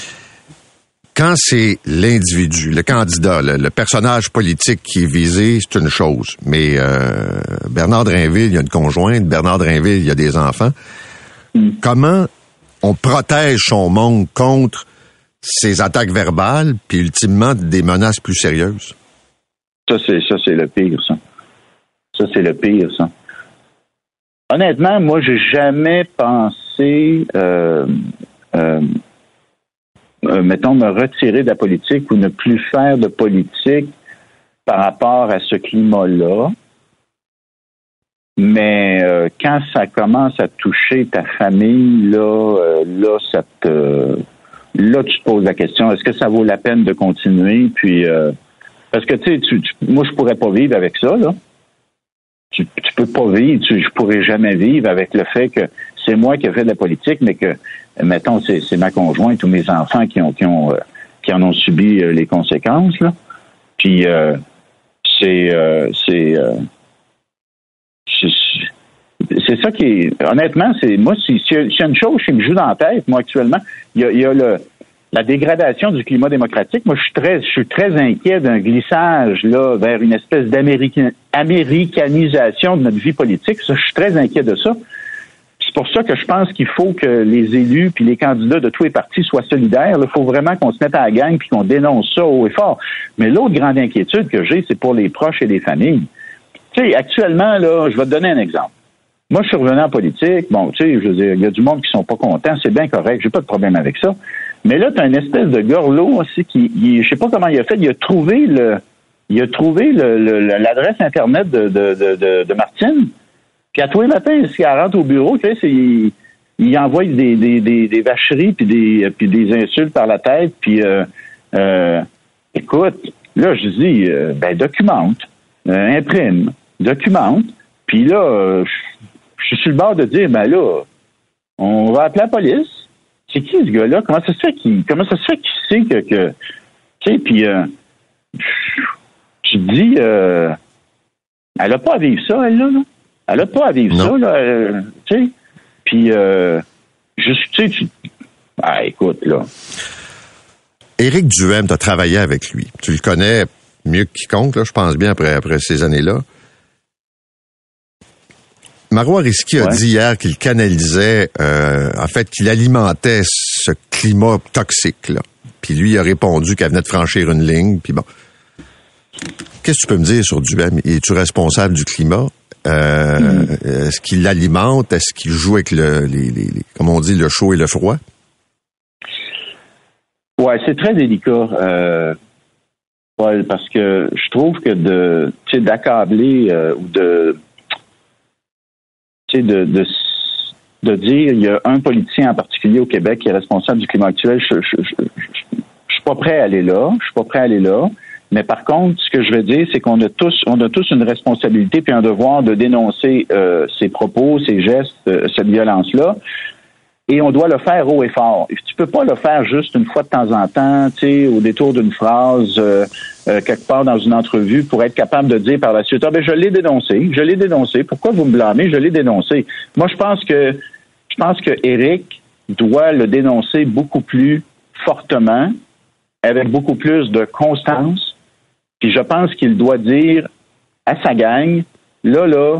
Speaker 4: Quand c'est l'individu, le candidat, le, le personnage politique qui est visé, c'est une chose. Mais euh, Bernard Drinville, il y a une conjointe. Bernard Drinville, il y a des enfants. Mm. Comment on protège son monde contre ces attaques verbales, puis ultimement des menaces plus sérieuses?
Speaker 7: Ça, c'est ça, c'est le pire, ça. Ça, c'est le pire, ça. Honnêtement, moi, j'ai jamais pensé... Euh, euh, Euh, mettons, me retirer de la politique ou ne plus faire de politique par rapport à ce climat-là. Mais euh, quand ça commence à toucher ta famille, là, euh, là, ça te, là, tu te poses la question, est-ce que ça vaut la peine de continuer? Puis, euh, parce que, tu sais, tu, tu, moi, je pourrais pas vivre avec ça, là. Tu, tu peux pas vivre, tu, je pourrais jamais vivre avec le fait que c'est moi qui ai fait de la politique, mais que, mettons, c'est, c'est ma conjointe ou mes enfants qui ont qui ont euh, qui en ont subi euh, les conséquences, là. Puis euh, c'est euh, c'est, euh, c'est c'est ça qui est, honnêtement, c'est moi si s'il y a une chose qui me joue dans la tête, moi actuellement, il y a, il y a le la dégradation du climat démocratique. Moi, je suis très, je suis très inquiet d'un glissage là vers une espèce d'américanisation de notre vie politique. Ça, je suis très inquiet de ça. C'est pour ça que je pense qu'il faut que les élus puis les candidats de tous les partis soient solidaires. Il faut vraiment qu'on se mette à la gang puis qu'on dénonce ça haut et fort. Mais l'autre grande inquiétude que j'ai, c'est pour les proches et les familles. Tu sais, actuellement, là, je vais te donner un exemple. Moi, je suis revenu en politique. Bon, tu sais, je veux dire, il y a du monde qui sont pas contents. C'est bien correct. J'ai pas de problème avec ça. Mais là, t'as une espèce de gorlot aussi qui, il, je sais pas comment il a fait. Il a trouvé le, il a trouvé le, le, l'adresse internet de, de, de, de, de Martine. Puis à tous les matins, s'il rentre au bureau, tu sais, c'est, il, il envoie des, des, des, des vacheries puis des, puis des insultes par la tête. Puis, euh, euh, écoute, là, je dis, euh, ben documente, euh, imprime, documente. Puis là, euh, je suis sur le bord de dire, ben là, on va appeler la police. C'est qui ce gars-là? Comment ça se fait qu'il, comment ça se fait qu'il sait que, que tu sais, puis euh, tu te dis, euh, elle a pas à vivre ça, elle là, là. Elle a pas à vivre non. ça, là, euh, tu sais. Puis, euh, juste, tu sais, tu, ah, écoute, là.
Speaker 4: Éric Duhem, tu as travaillé avec lui. Tu le connais mieux que quiconque, là, je pense bien, après, après ces années-là. Marois Risky a ouais. dit hier qu'il canalisait, euh, en fait, qu'il alimentait ce climat toxique, là. Puis lui, il a répondu qu'elle venait de franchir une ligne, puis bon. Qu'est-ce que tu peux me dire sur Duhem? Es-tu responsable du climat? Euh, mm. Est-ce qu'il l'alimente? Est-ce qu'il joue avec le, les, les, les, comme on dit, le chaud et le froid?
Speaker 7: Ouais, c'est très délicat, euh, Paul, parce que je trouve que de, tu sais, d'accabler euh, ou de, tu sais, de, de, de dire il y a un politicien en particulier au Québec qui est responsable du climat actuel, je, je, je, je, je suis pas prêt à aller là. Je suis pas prêt à aller là. Mais par contre, ce que je veux dire, c'est qu'on a tous, on a tous une responsabilité puis un devoir de dénoncer euh, ces propos, ces gestes, euh, cette violence-là. Et on doit le faire haut et fort. Et tu peux pas le faire juste une fois de temps en temps, tu sais, au détour d'une phrase, euh, euh, quelque part dans une entrevue, pour être capable de dire par la suite, ah ben je l'ai dénoncé, je l'ai dénoncé. Pourquoi vous me blâmez? Je l'ai dénoncé. Moi, je pense que, je pense que Éric doit le dénoncer beaucoup plus fortement, avec beaucoup plus de constance. Puis je pense qu'il doit dire à sa gang, là, là,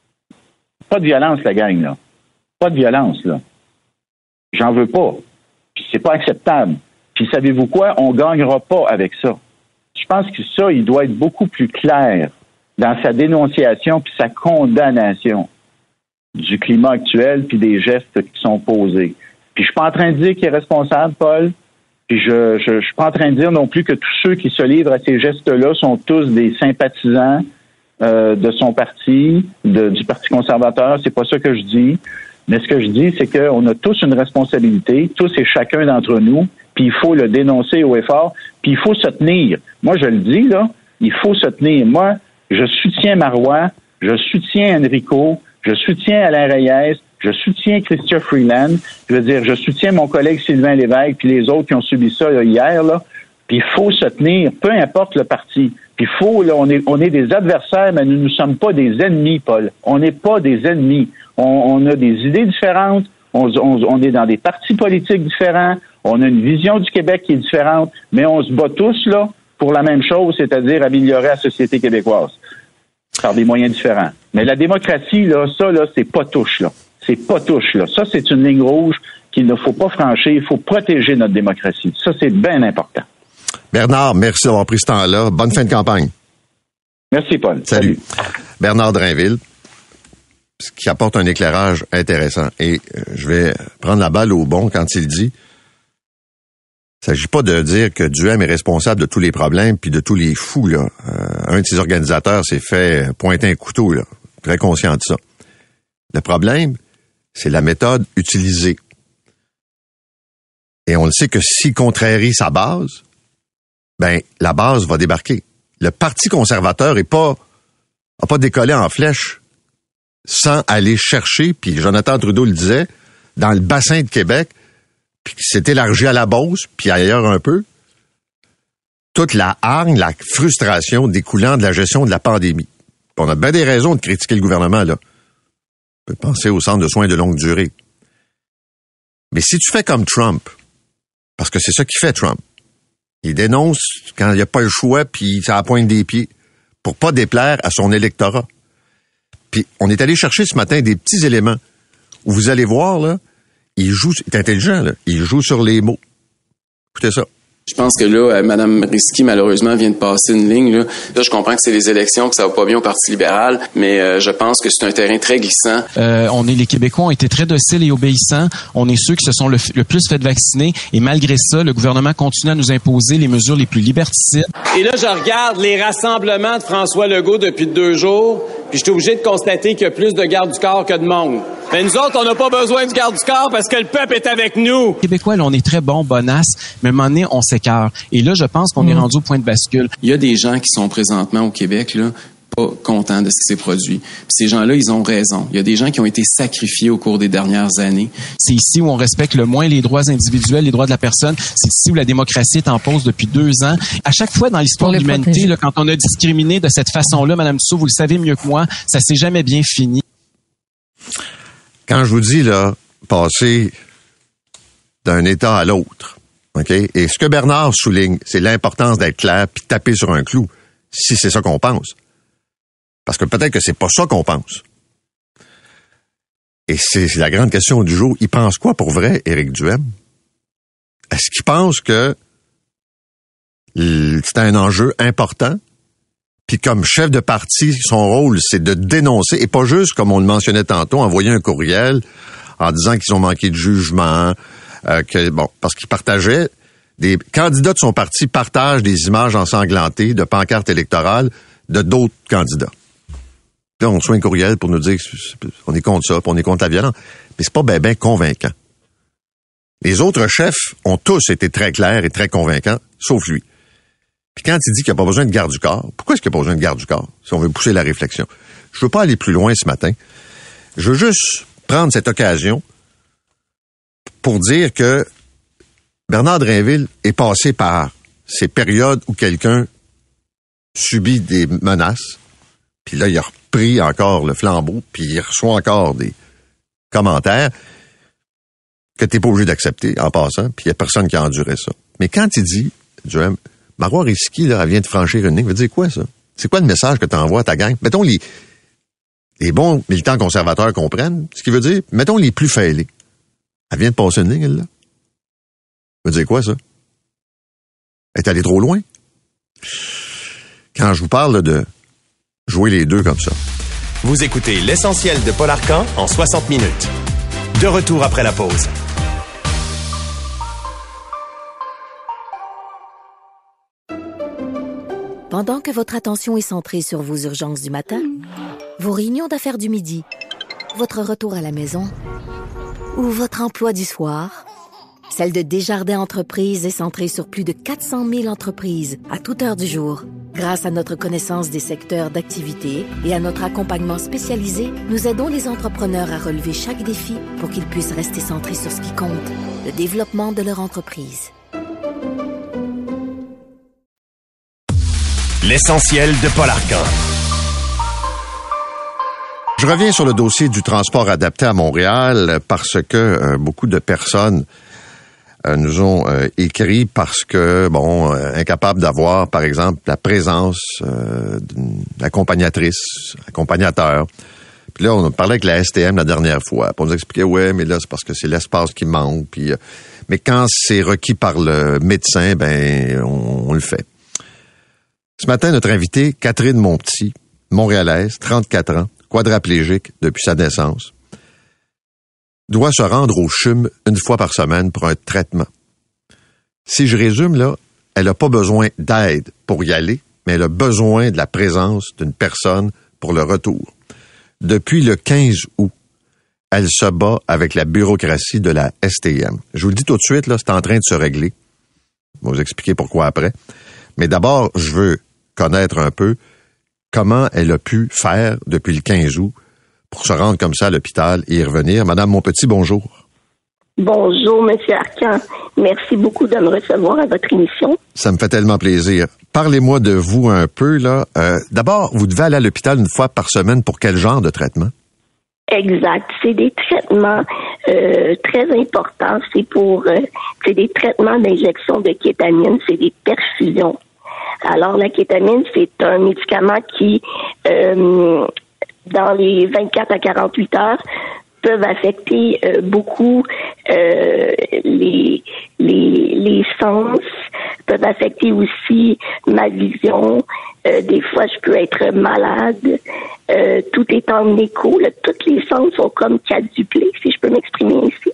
Speaker 7: pas de violence, la gang, là. Pas de violence, là. J'en veux pas. Puis c'est pas acceptable. Puis savez-vous quoi? On gagnera pas avec ça. Je pense que ça, il doit être beaucoup plus clair dans sa dénonciation puis sa condamnation du climat actuel puis des gestes qui sont posés. Puis je suis pas en train de dire qu'il est responsable, Paul. Puis je, je, je suis pas en train de dire non plus que tous ceux qui se livrent à ces gestes-là sont tous des sympathisants euh, de son parti, de, du Parti conservateur. C'est pas ça que je dis. Mais ce que je dis, c'est qu'on a tous une responsabilité, tous et chacun d'entre nous, puis il faut le dénoncer haut et fort, puis il faut se tenir. Moi, je le dis, là, il faut se tenir. Moi, je soutiens Marois, je soutiens Enrico, je soutiens Alain Reyes, je soutiens Chrystia Freeland, je veux dire, je soutiens mon collègue Sylvain Lévesque, puis les autres qui ont subi ça là, hier, là. Puis il faut se tenir, peu importe le parti. Puis il faut, là, on est, on est des adversaires, mais nous ne sommes pas des ennemis, Paul. On n'est pas des ennemis. On, on a des idées différentes, on, on, on est dans des partis politiques différents, on a une vision du Québec qui est différente, mais on se bat tous, là, pour la même chose, c'est-à-dire améliorer la société québécoise par des moyens différents. Mais la démocratie, là, ça, là, c'est pas touche, là. C'est pas touche, là. Ça, c'est une ligne rouge qu'il ne faut pas franchir. Il faut protéger notre démocratie. Ça, c'est bien important.
Speaker 4: Bernard, merci d'avoir pris ce temps-là. Bonne fin de campagne.
Speaker 7: Merci, Paul.
Speaker 4: Salut. Salut. Bernard Drainville, qui apporte un éclairage intéressant. Et euh, je vais prendre la balle au bon quand il dit, il ne s'agit pas de dire que Duhem est responsable de tous les problèmes puis de tous les fous, là. Euh, un de ses organisateurs s'est fait pointer un couteau, là. Très conscient de ça. Le problème, c'est la méthode utilisée. Et on le sait que s'il contrarie sa base, ben, la base va débarquer. Le Parti conservateur est pas, a pas décollé en flèche sans aller chercher, puis Jonathan Trudeau le disait, dans le bassin de Québec, puis qui s'est élargi à la Beauce, puis ailleurs un peu, toute la hargne, la frustration découlant de la gestion de la pandémie. Puis on a bien des raisons de critiquer le gouvernement, là. On peut penser au centre de soins de longue durée. Mais si tu fais comme Trump, parce que c'est ça qu'il fait, Trump, il dénonce quand il n'y a pas le choix, puis ça pointe des pieds, pour pas déplaire à son électorat. Puis on est allé chercher ce matin des petits éléments où vous allez voir, là, il joue, il est intelligent, là, il joue sur les mots. Écoutez ça.
Speaker 5: Je pense que là, Mme Risky, malheureusement, vient de passer une ligne. Là, là je comprends que c'est les élections, que ça va pas bien au Parti libéral, mais euh, je pense que c'est un terrain très glissant.
Speaker 8: Euh, on est les Québécois ont été très dociles et obéissants. On est ceux qui se sont le, le plus fait vacciner. Et malgré ça, le gouvernement continue à nous imposer les mesures les plus liberticides.
Speaker 9: Et là, je regarde les rassemblements de François Legault depuis deux jours, puis je suis obligé de constater qu'il y a plus de gardes du corps que de monde. Mais nous autres, on n'a pas besoin du garde du corps parce que le peuple est avec nous.
Speaker 8: Les Québécois, là, on est très bons, bonasses, mais à un moment donné, on s'écarte. Et là, je pense qu'on mmh. est rendu au point de bascule.
Speaker 5: Il y a des gens qui sont présentement au Québec, là, pas contents de ce qui s'est produit. Puis ces gens-là, ils ont raison. Il y a des gens qui ont été sacrifiés au cours des dernières années.
Speaker 8: C'est ici où on respecte le moins les droits individuels, les droits de la personne. C'est ici où la démocratie est en pause depuis deux ans. À chaque fois dans l'histoire de l'humanité, là, quand on a discriminé de cette façon-là, Mme Dussault, vous le savez mieux que moi, ça s'est jamais bien fini.
Speaker 4: Quand je vous dis, là, passer d'un État à l'autre, OK? Et ce que Bernard souligne, c'est l'importance d'être clair puis de taper sur un clou, si c'est ça qu'on pense. Parce que peut-être que c'est pas ça qu'on pense. Et c'est la grande question du jour. Il pense quoi pour vrai, Éric Duhem? Est-ce qu'il pense que C'est un enjeu important. Puis comme chef de parti, son rôle, c'est de dénoncer, et pas juste, comme on le mentionnait tantôt, envoyer un courriel en disant qu'ils ont manqué de jugement, euh, que bon, parce qu'ils partageaient, des candidats de son parti partagent des images ensanglantées de pancartes électorales de d'autres candidats. Là, on reçoit un courriel pour nous dire qu'on est contre ça, puis on est contre la violence. Mais c'est pas ben ben convaincant. Les autres chefs ont tous été très clairs et très convaincants, sauf lui. Puis quand il dit qu'il n'y a pas besoin de garde du corps, pourquoi est-ce qu'il n'y a pas besoin de garde du corps, si on veut pousser la réflexion? Je veux pas aller plus loin ce matin. Je veux juste prendre cette occasion pour dire que Bernard Drinville est passé par ces périodes où quelqu'un subit des menaces, puis là, il a repris encore le flambeau, puis il reçoit encore des commentaires que t'es pas obligé d'accepter en passant, puis il y a personne qui a enduré ça. Mais quand il dit, Duhem, Marois Risky, là, elle vient de franchir une ligne, veut dire quoi, ça? C'est quoi le message que tu envoies à ta gang? Mettons les, les bons militants conservateurs comprennent ce qu'il veut dire. Mettons les plus fêlés. Elle vient de passer une ligne, elle, là. Veut dire quoi, ça? Elle est allée trop loin? Quand je vous parle de jouer les deux comme ça.
Speaker 3: Vous écoutez l'essentiel de Paul Arcand en soixante minutes. De retour après la pause.
Speaker 1: Pendant que votre attention est centrée sur vos urgences du matin, vos réunions d'affaires du midi, votre retour à la maison ou votre emploi du soir, celle de Desjardins Entreprises est centrée sur plus de quatre cent mille entreprises à toute heure du jour. Grâce à notre connaissance des secteurs d'activité et à notre accompagnement spécialisé, nous aidons les entrepreneurs à relever chaque défi pour qu'ils puissent rester centrés sur ce qui compte, le développement de leur entreprise.
Speaker 3: L'essentiel de Paul Arcand.
Speaker 4: Je reviens sur le dossier du transport adapté à Montréal parce que euh, beaucoup de personnes euh, nous ont euh, écrit parce que, bon, euh, incapables d'avoir, par exemple, la présence euh, d'une accompagnatrice, accompagnateur. Puis là, on a parlé avec la S T M la dernière fois. Puis on nous expliquait, ouais, mais là, c'est parce que c'est l'espace qui manque. Puis, euh, mais quand c'est requis par le médecin, ben, on, on le fait. Ce matin, notre invitée, Catherine Monpetit, montréalaise, trente-quatre ans, quadraplégique depuis sa naissance, doit se rendre au C H U M une fois par semaine pour un traitement. Si je résume, là, elle n'a pas besoin d'aide pour y aller, mais elle a besoin de la présence d'une personne pour le retour. Depuis le quinze août, elle se bat avec la bureaucratie de la S T M. Je vous le dis tout de suite, là, c'est en train de se régler. Je vais vous expliquer pourquoi après. Mais d'abord, je veux connaître un peu comment elle a pu faire depuis le quinze août pour se rendre comme ça à l'hôpital et y revenir. Madame Monpetit, bonjour.
Speaker 10: Bonjour, Monsieur Arcand. Merci beaucoup de me recevoir à votre émission.
Speaker 4: Ça me fait tellement plaisir. Parlez-moi de vous un peu, là. Euh, d'abord, vous devez aller à l'hôpital une fois par semaine pour quel genre de traitement?
Speaker 10: Exact. C'est des traitements euh, très importants. C'est pour, euh, c'est des traitements d'injection de kétamine. C'est des perfusions. Alors, la kétamine, c'est un médicament qui, euh, dans les vingt-quatre à quarante-huit heures, peuvent affecter euh, beaucoup euh, les, les, les sens, peuvent affecter aussi ma vision. Euh, des fois, je peux être malade. Euh, tout est en écho. Là, tous les sens sont comme quadruplés, si je peux m'exprimer ici.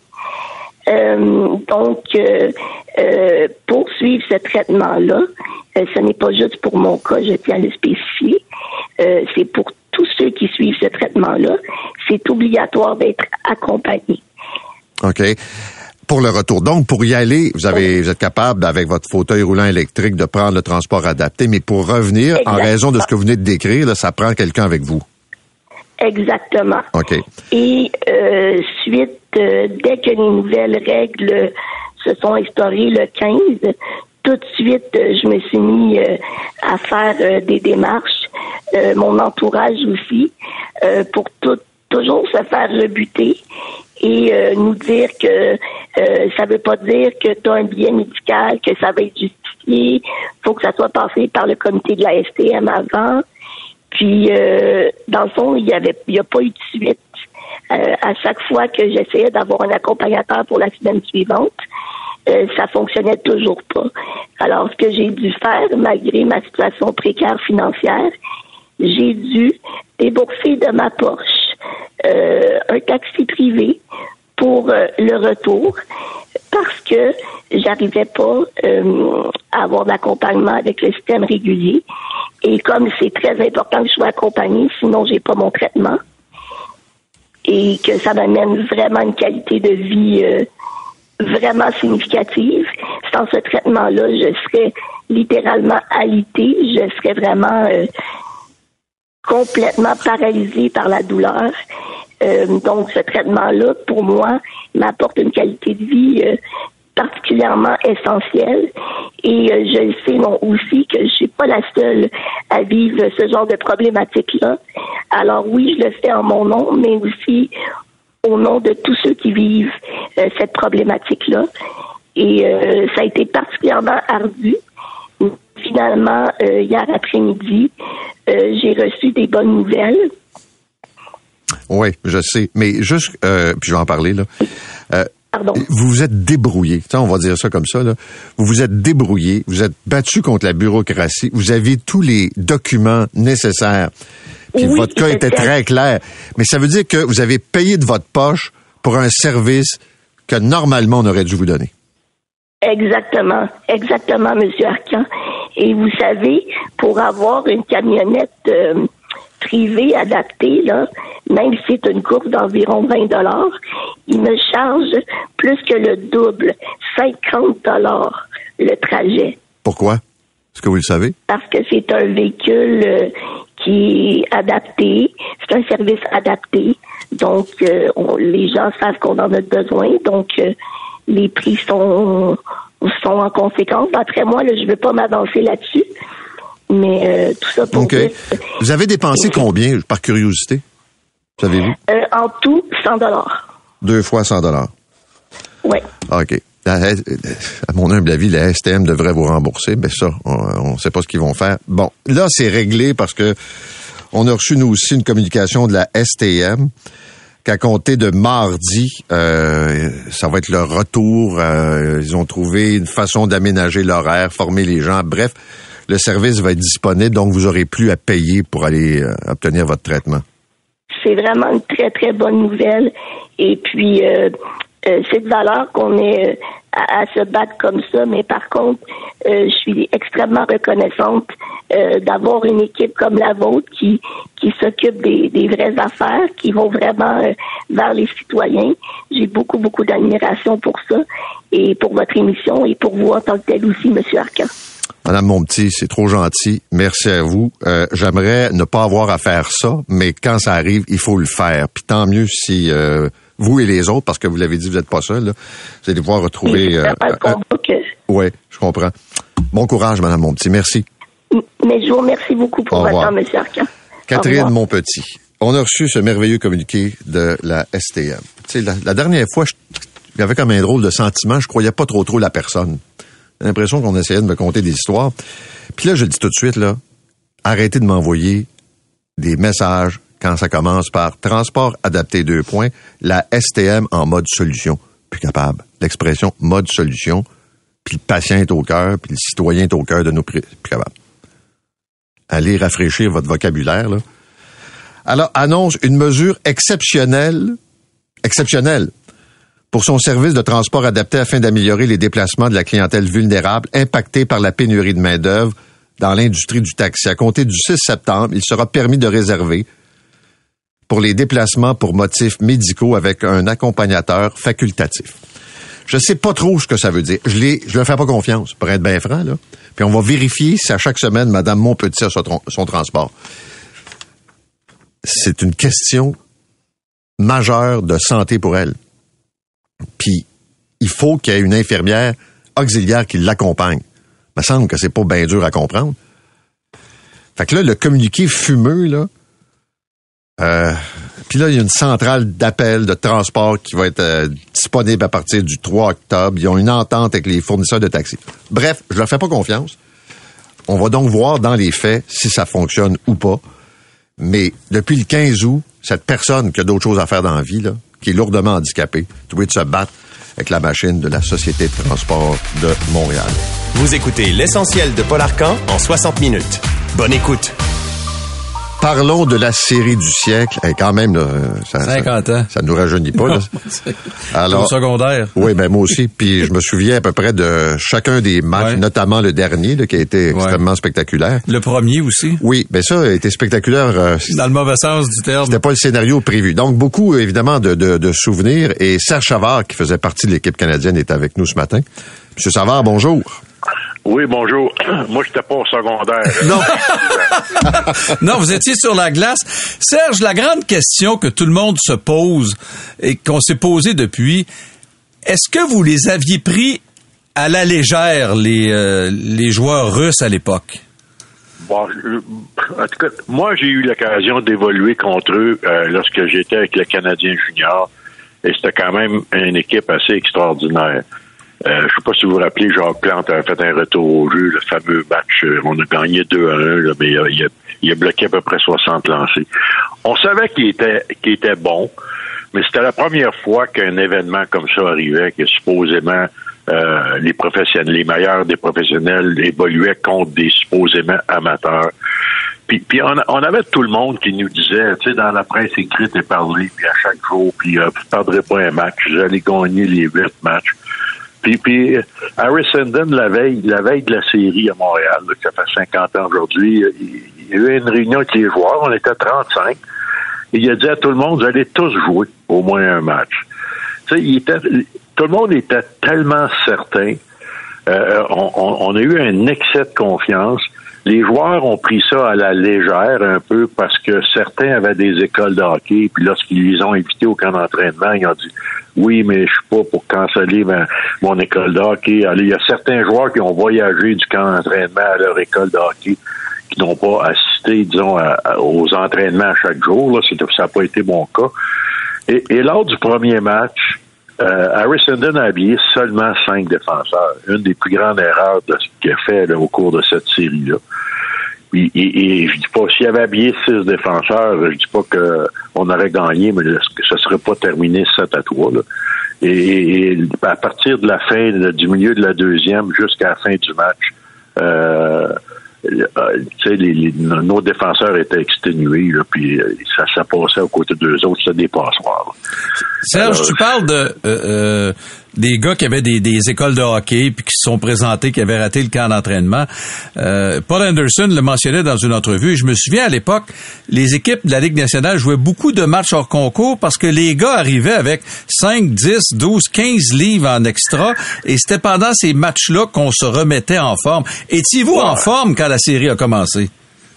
Speaker 10: Euh, donc, euh, euh, pour suivre ce traitement-là, euh, ce n'est pas juste pour mon cas, je tiens à le spécifier, euh, c'est pour tous ceux qui suivent ce traitement-là. C'est obligatoire d'être accompagné.
Speaker 4: OK. Pour le retour. Donc, pour y aller, vous avez, vous êtes capable, avec votre fauteuil roulant électrique, de prendre le transport adapté, mais pour revenir, exactement, en raison de ce que vous venez de décrire, là, ça prend quelqu'un avec vous.
Speaker 10: Exactement.
Speaker 4: OK.
Speaker 10: Et euh, suite, euh, dès que les nouvelles règles se sont instaurées le quinze, tout de suite, euh, je me suis mis euh, à faire euh, des démarches, euh, mon entourage aussi, euh, pour tout, toujours se faire rebuter et euh, nous dire que euh, ça veut pas dire que tu as un billet médical, que ça va être justifié, faut que ça soit passé par le comité de la S T M avant. Puis, euh, dans le fond, il y avait, il y a pas eu de suite. Euh, à chaque fois que j'essayais d'avoir un accompagnateur pour la semaine suivante, euh, ça fonctionnait toujours pas. Alors, ce que j'ai dû faire, malgré ma situation précaire financière, j'ai dû débourser de ma poche euh, un taxi privé pour euh, le retour parce que j'arrivais pas euh, à avoir d'accompagnement avec le système régulier. Et comme c'est très important que je sois accompagnée, sinon j'ai pas mon traitement et que ça m'amène vraiment une qualité de vie euh, vraiment significative. Sans ce traitement-là, je serais littéralement alitée, je serais vraiment euh, complètement paralysée par la douleur. Euh, donc, ce traitement-là, pour moi, m'apporte une qualité de vie euh, particulièrement essentielle. Et euh, je sais non, aussi que je suis pas la seule à vivre ce genre de problématique-là. Alors oui, je le fais en mon nom, mais aussi au nom de tous ceux qui vivent euh, cette problématique-là. Et euh, ça a été particulièrement ardu. Finalement, euh, hier après-midi, euh, j'ai reçu des bonnes nouvelles.
Speaker 4: Oui, je sais. Mais juste, euh, puis je vais en parler, là. Euh,
Speaker 10: Pardon.
Speaker 4: Vous vous êtes débrouillé. T'sais, on va dire ça comme ça, là. Vous vous êtes débrouillé. Vous êtes battu contre la bureaucratie. Vous avez tous les documents nécessaires. Puis
Speaker 10: oui,
Speaker 4: votre cas était très clair. Mais ça veut dire que vous avez payé de votre poche pour un service que normalement on aurait dû vous donner.
Speaker 10: Exactement. Exactement, M. Arcan. Et vous savez, pour avoir une camionnette euh, privée adaptée, là, même si c'est une course d'environ vingt dollars, il me charge plus que le double, cinquante dollars le trajet.
Speaker 4: Pourquoi? Est-ce que vous le savez?
Speaker 10: Parce que c'est un véhicule euh, qui est adapté, c'est un service adapté, donc euh, on, les gens savent qu'on en a besoin, donc euh, les prix sont, sont en conséquence. D'après moi, là, je ne veux pas m'avancer là-dessus, mais euh, tout ça pour
Speaker 4: okay.
Speaker 10: dire...
Speaker 4: Vous avez dépensé combien, par curiosité? Savez-vous?
Speaker 10: Euh, en tout, cent dollars.
Speaker 4: Deux fois cent dollars.
Speaker 10: Oui.
Speaker 4: OK. La, à mon humble avis, la S T M devrait vous rembourser. Ben ça, on ne sait pas ce qu'ils vont faire. Bon, là, c'est réglé parce que on a reçu, nous aussi, une communication de la S T M qu'à compter de mardi, euh, ça va être le retour. Euh, ils ont trouvé une façon d'aménager l'horaire, former les gens. Bref, le service va être disponible, donc vous n'aurez plus à payer pour aller euh, obtenir votre traitement.
Speaker 10: C'est vraiment une très, très bonne nouvelle. Et puis, euh, euh, c'est de valeur qu'on ait euh, à, à se battre comme ça. Mais par contre, euh, je suis extrêmement reconnaissante euh, d'avoir une équipe comme la vôtre qui qui s'occupe des, des vraies affaires, qui vont vraiment euh, vers les citoyens. J'ai beaucoup, beaucoup d'admiration pour ça et pour votre émission et pour vous en tant que tel aussi, M. Arcan.
Speaker 4: Madame Monpetit, c'est trop gentil. Merci à vous. Euh, j'aimerais ne pas avoir à faire ça, mais quand ça arrive, il faut le faire. Puis tant mieux si euh, vous et les autres, parce que vous l'avez dit, vous n'êtes pas seul, là, vous allez pouvoir retrouver... Euh, euh, que... Oui, je comprends. Bon courage, Madame Monpetit. Merci.
Speaker 10: Mais je vous remercie beaucoup pour votre temps, M. Arcan.
Speaker 4: Catherine Monpetit, on a reçu ce merveilleux communiqué de la S T M. Tu sais, la, la dernière fois, j'avais comme un drôle de sentiment, je croyais pas trop trop la personne. J'ai l'impression qu'on essayait de me conter des histoires. Puis là, je le dis tout de suite, là, arrêtez de m'envoyer des messages quand ça commence par transport adapté deux points, la S T M en mode solution. Plus capable. L'expression mode solution, puis le patient est au cœur, puis le citoyen est au cœur de nos plus capables. Allez rafraîchir votre vocabulaire, là. Alors, annonce une mesure exceptionnelle, exceptionnelle, pour son service de transport adapté afin d'améliorer les déplacements de la clientèle vulnérable impactée par la pénurie de main-d'œuvre dans l'industrie du taxi. À compter du six septembre, il sera permis de réserver pour les déplacements pour motifs médicaux avec un accompagnateur facultatif. Je sais pas trop ce que ça veut dire. Je l'ai, je leur fais pas confiance, pour être bien franc, là. Puis on va vérifier si à chaque semaine, Mme Monpetit a son, son transport. C'est une question majeure de santé pour elle. Puis, il faut qu'il y ait une infirmière auxiliaire qui l'accompagne. Il me semble que c'est pas bien dur à comprendre. Fait que là, le communiqué fumeux, là, euh, puis là, il y a une centrale d'appel de transport qui va être euh, disponible à partir du trois octobre. Ils ont une entente avec les fournisseurs de taxis. Bref, je leur fais pas confiance. On va donc voir dans les faits si ça fonctionne ou pas. Mais depuis le quinze août, cette personne qui a d'autres choses à faire dans la vie, là, qui est lourdement handicapée, trouver de se battre avec la machine de la Société de transport de Montréal.
Speaker 3: Vous écoutez l'essentiel de Paul Arcan en soixante minutes. Bonne écoute.
Speaker 4: Parlons de la série du siècle. Et quand même, là, ça,
Speaker 11: cinquante ans.
Speaker 4: Ça, ça nous rajeunit pas. Là.
Speaker 11: Alors, au secondaire.
Speaker 4: Oui, ben moi aussi. Puis je me souviens à peu près de chacun des matchs, ouais. notamment le dernier, là, qui a été extrêmement ouais. spectaculaire.
Speaker 11: Le premier aussi.
Speaker 4: Oui, ben ça a été spectaculaire. Euh,
Speaker 11: Dans le mauvais sens du terme.
Speaker 4: C'était pas le scénario prévu. Donc beaucoup, évidemment, de, de, de souvenirs. Et Serge Savard, qui faisait partie de l'équipe canadienne, est avec nous ce matin. Monsieur Savard, bonjour.
Speaker 12: Oui, bonjour. Moi, j'étais pas au secondaire.
Speaker 4: Non.
Speaker 11: Non, vous étiez sur la glace. Serge, la grande question que tout le monde se pose et qu'on s'est posée depuis, est-ce que vous les aviez pris à la légère, les, euh, les joueurs russes à l'époque?
Speaker 12: Bon, je, en tout cas, moi, j'ai eu l'occasion d'évoluer contre eux euh, lorsque j'étais avec le Canadien junior et c'était quand même une équipe assez extraordinaire. Euh, je sais pas si vous vous rappelez, Jacques Plante a fait un retour au jeu, le fameux match, euh, on a gagné deux à un, là, mais euh, il, a, il a bloqué à peu près soixante lancés. On savait qu'il était, qu'il était bon, mais c'était la première fois qu'un événement comme ça arrivait, que supposément euh, les professionnels, les meilleurs des professionnels évoluaient contre des supposément amateurs. Puis, puis on, on avait tout le monde qui nous disait, tu sais, dans la presse écrite et parlée, puis à chaque jour, puis euh, vous ne perdrez pas un match, vous allez gagner les huit matchs. Puis, puis Harry Sinden, la veille, la veille de la série à Montréal, là, ça fait cinquante ans aujourd'hui, il, il y a eu une réunion avec les joueurs, on était trente-cinq, et il a dit à tout le monde, vous allez tous jouer au moins un match. Tu sais, il était, tout le monde était tellement certain, euh, on, on, on a eu un excès de confiance. Les joueurs ont pris ça à la légère un peu parce que certains avaient des écoles de hockey, puis lorsqu'ils les ont invités au camp d'entraînement, ils ont dit oui, mais je suis pas pour canceller ma, mon école de hockey. Alors, il y a certains joueurs qui ont voyagé du camp d'entraînement à leur école de hockey qui n'ont pas assisté, disons, à, à, aux entraînements à chaque jour. Là, c'est, ça n'a pas été mon cas. Et, et lors du premier match, euh, Harry Sinden a habillé seulement cinq défenseurs. Une des plus grandes erreurs de ce qu'il a fait là, au cours de cette série-là. Et, et, et je dis pas, s'il avait habillé six défenseurs, je dis pas que on aurait gagné, mais que ce serait pas terminé sept à trois. Là. Et, et à partir de la fin, du milieu de la deuxième jusqu'à la fin du match, euh, euh, tu sais, les, les, nos défenseurs étaient exténués, là, puis euh, ça, ça passait aux côtés d'eux autres, c'était des passoires. Là.
Speaker 11: Serge, Alors, tu parles de euh, euh, des gars qui avaient des, des écoles de hockey puis qui se sont présentés, qui avaient raté le camp d'entraînement. Euh, Paul Anderson le mentionnait dans une entrevue. Et je me souviens, à l'époque, les équipes de la Ligue nationale jouaient beaucoup de matchs hors concours parce que les gars arrivaient avec cinq, dix, douze, quinze livres en extra et c'était pendant ces matchs-là qu'on se remettait en forme. Étiez-vous ouais. en forme quand la série a commencé?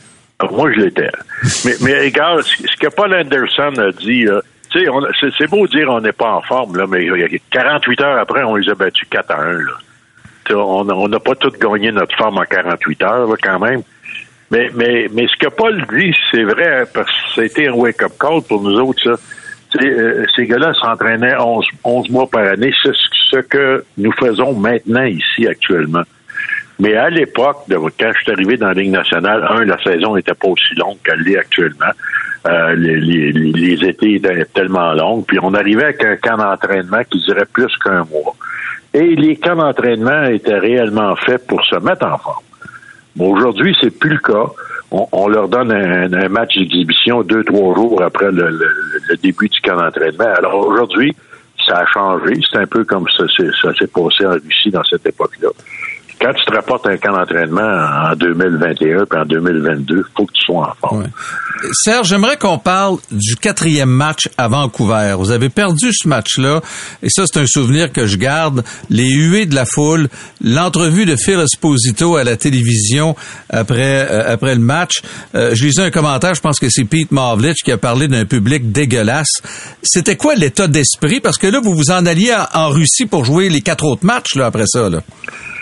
Speaker 12: Moi, je l'étais. mais, mais regarde, ce que Paul Anderson a dit, là, tu sais, c'est, c'est beau dire on n'est pas en forme, là, mais quarante-huit heures après, on les a battus quatre à un, là. T'sais, on n'a pas tous gagné notre forme en quarante-huit heures, là, quand même. Mais, mais, mais ce que Paul dit, c'est vrai, parce que ça a été un wake-up call pour nous autres, ça. Tu sais, euh, ces gars-là s'entraînaient onze, onze mois par année. C'est ce que nous faisons maintenant ici, actuellement. Mais à l'époque, de, quand je suis arrivé dans la Ligue nationale, un, la saison n'était pas aussi longue qu'elle l'est actuellement. Euh, les, les, les étés étaient tellement longs. Puis on arrivait avec un camp d'entraînement qui durait plus qu'un mois. Et les camps d'entraînement étaient réellement faits pour se mettre en forme. Mais aujourd'hui, c'est plus le cas. On, on leur donne un, un match d'exhibition deux, trois jours après le, le, le début du camp d'entraînement. Alors aujourd'hui, ça a changé. C'est un peu comme ça, c'est, ça s'est passé en Russie dans cette époque-là. Quand tu te rapportes un camp d'entraînement en deux mille vingt et un puis en deux mille vingt-deux, il faut que tu sois en forme.
Speaker 11: Ouais. Serge, j'aimerais qu'on parle du quatrième match à Vancouver. Vous avez perdu ce match-là, et ça, c'est un souvenir que je garde. Les huées de la foule, l'entrevue de Phil Esposito à la télévision après euh, après le match. Euh, je lisais un commentaire, je pense que c'est Pete Mavlich qui a parlé d'un public dégueulasse. C'était quoi l'état d'esprit? Parce que là, vous vous en alliez en, en Russie pour jouer les quatre autres matchs là après ça, là.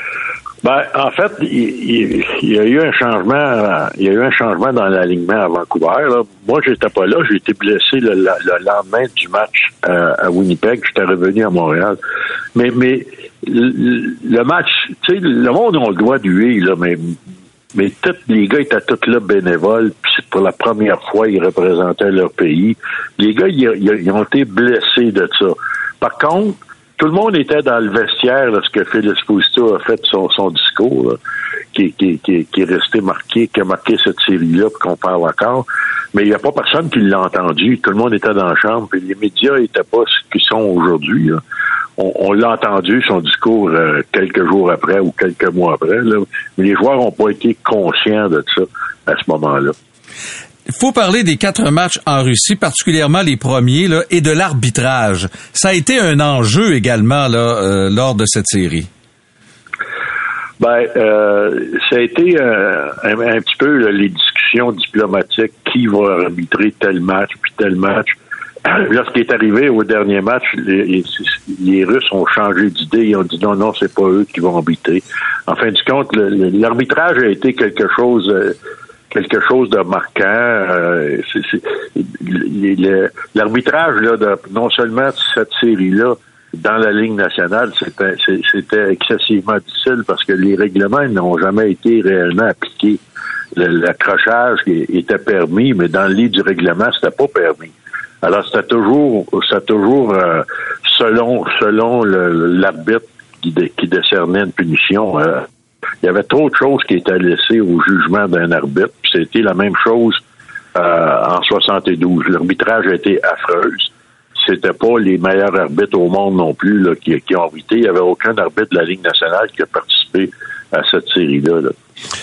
Speaker 12: Ben, en fait, il, il, il y a eu un changement, il y a eu un changement dans l'alignement à Vancouver, là. Moi, j'étais pas là, j'ai été blessé le, le, le lendemain du match euh, à Winnipeg, j'étais revenu à Montréal. Mais, mais, le, le match, tu sais, le monde a le droit d'huer, là, mais, mais tous les gars étaient tous là bénévoles, puis pour la première fois, ils représentaient leur pays. Les gars, ils, ils, ils ont été blessés de ça. Par contre, tout le monde était dans le vestiaire lorsque Phil Esposito a fait son, son discours, là, qui, qui, qui, qui est resté marqué, qui a marqué cette série-là, puis qu'on parle encore. Mais il n'y a pas personne qui l'a entendu. Tout le monde était dans la chambre, puis les médias n'étaient pas ce qu'ils sont aujourd'hui, là. On, on l'a entendu, son discours, euh, quelques jours après ou quelques mois après, là. Mais les joueurs n'ont pas été conscients de ça à ce moment-là.
Speaker 11: Il faut parler des quatre matchs en Russie, particulièrement les premiers, là, et de l'arbitrage. Ça a été un enjeu également là, euh, lors de cette série.
Speaker 12: Ben, euh, ça a été euh, un, un petit peu là, les discussions diplomatiques, qui va arbitrer tel match puis tel match. Lorsqu'il est arrivé au dernier match, les, les Russes ont changé d'idée. Ils ont dit non, non, c'est pas eux qui vont arbitrer. En fin de compte, le, l'arbitrage a été quelque chose, euh, quelque chose de marquant. Euh, c'est, c'est, le, le, l'arbitrage là, de, non seulement de cette série-là, dans la Ligue nationale, c'était, c'était excessivement difficile parce que les règlements n'ont jamais été réellement appliqués. Le, l'accrochage était permis, mais dans le lit du règlement, c'était pas permis. Alors, c'était toujours, c'était toujours euh, selon selon le, l'arbitre qui, dé, qui décernait une punition. Euh, il y avait trop de choses qui étaient laissées au jugement d'un arbitre. Puis c'était la même chose euh, en soixante-douze. L'arbitrage a été affreuse. C'était pas les meilleurs arbitres au monde non plus là, qui, qui ont arbitré. Il n'y avait aucun arbitre de la Ligue nationale qui a participé à cette série-là. Là.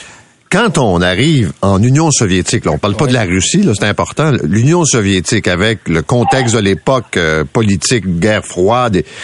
Speaker 4: Quand on arrive en Union soviétique, là, on parle pas de la Russie, là, c'est important, l'Union soviétique avec le contexte de l'époque euh, politique, guerre froide, et,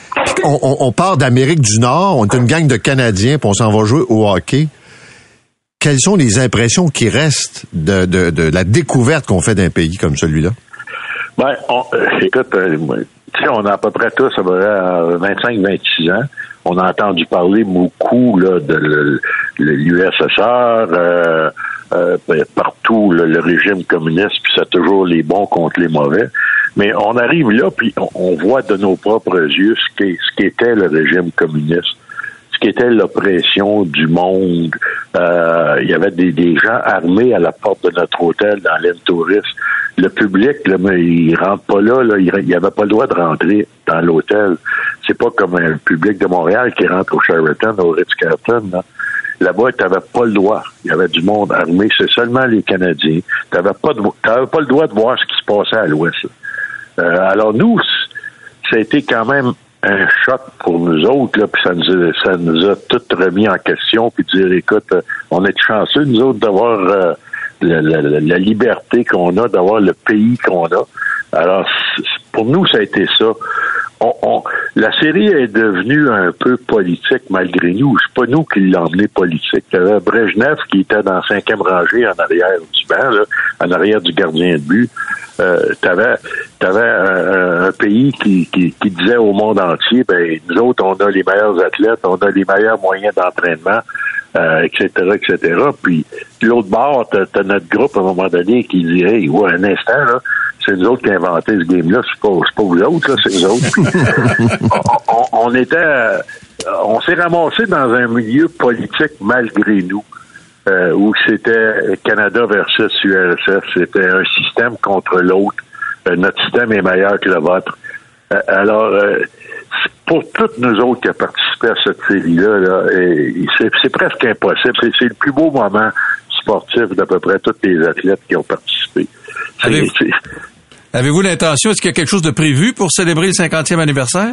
Speaker 4: on, on, on part d'Amérique du Nord, on est une gang de Canadiens, puis on s'en va jouer au hockey. Quelles sont les impressions qui restent de, de, de la découverte qu'on fait d'un pays comme celui-là?
Speaker 12: Ben, on, euh, écoute, euh, tu sais, on a à peu près tous, ça va vingt-cinq vingt-six ans. On a entendu parler beaucoup là, de le, le, l'U S S R, euh, euh, partout là, le régime communiste, puis c'est toujours les bons contre les mauvais. Mais on arrive là, puis on, on voit de nos propres yeux ce, qu'est, ce qu'était le régime communiste, ce qu'était l'oppression du monde. Euh, il y avait des, des gens armés à la porte de notre hôtel dans l'aile touriste. Le public, là, mais il rentre pas là, là il n'y avait pas le droit de rentrer dans l'hôtel. C'est pas comme un public de Montréal qui rentre au Sheraton, au Ritz-Carlton. Là. Là-bas, tu n'avais pas le droit. Il y avait du monde armé. C'est seulement les Canadiens. Tu n'avais pas, pas le droit de voir ce qui se passait à l'Ouest. Euh, alors nous, ça a été quand même un choc pour nous autres, là, puis ça nous, a, ça nous a tout remis en question, puis dire, écoute, on est chanceux, nous autres, d'avoir euh, la, la, la liberté qu'on a, d'avoir le pays qu'on a. Alors, pour nous, ça a été ça. On, on, la série est devenue un peu politique malgré nous. C'est pas nous qui l'avons emmené politique. Il y avait Brejnev qui était dans la cinquième rangée en arrière du banc, là, en arrière du gardien de but. Euh, t'avais, t'avais un, un pays qui, qui, qui disait au monde entier, ben nous autres, on a les meilleurs athlètes, on a les meilleurs moyens d'entraînement, euh, et cetera, et cetera. Puis de l'autre bord, t'as, t'as notre groupe à un moment donné qui dit, hey, ouais, un instant là. C'est nous autres qui avons inventé ce game-là, c'est pas, c'est pas vous autres, là, c'est nous autres. on, on, on était, on s'est ramassé dans un milieu politique malgré nous, euh, où c'était Canada versus U R S F, c'était un système contre l'autre. Euh, notre système est meilleur que le vôtre. Euh, alors, euh, pour toutes nous autres qui avons participé à cette série-là, là, et c'est, c'est presque impossible. C'est, c'est le plus beau moment sportif d'à peu près tous les athlètes qui ont participé. C'est,
Speaker 11: Avez-vous,
Speaker 12: c'est,
Speaker 11: avez-vous l'intention, est-ce qu'il y a quelque chose de prévu pour célébrer le cinquantième anniversaire?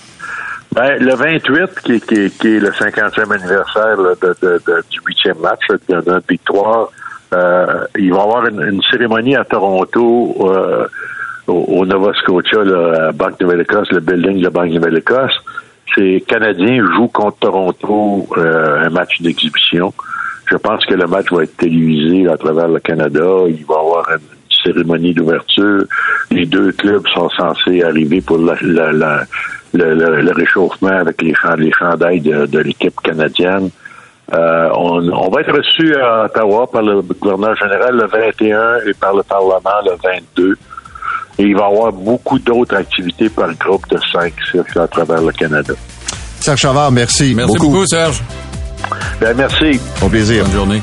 Speaker 12: Ben, le vingt-huit, qui, qui, qui est le cinquantième anniversaire là, de, de, de, du huitième match, de notre victoire, euh, il va y avoir une, une cérémonie à Toronto, euh, au, au Nova Scotia, là, à Banque Nouvelle-Écosse, le building de la Banque Nouvelle-Écosse. Ces Canadiens jouent contre Toronto euh, un match d'exhibition. Je pense que le match va être télévisé à travers le Canada. Il va y avoir une cérémonie d'ouverture. Les deux clubs sont censés arriver pour la, la, la, le, le, le réchauffement avec les, les chandails de, de l'équipe canadienne. Euh, on, on va être reçu à Ottawa par le gouverneur général le vingt et un et par le Parlement le vingt-deux. Et il va y avoir beaucoup d'autres activités par groupe de cinq six à travers le Canada.
Speaker 4: Serge Chavard, merci.
Speaker 11: Merci beaucoup, beaucoup Serge.
Speaker 12: Ben, merci.
Speaker 4: Au plaisir.
Speaker 11: Bonne journée.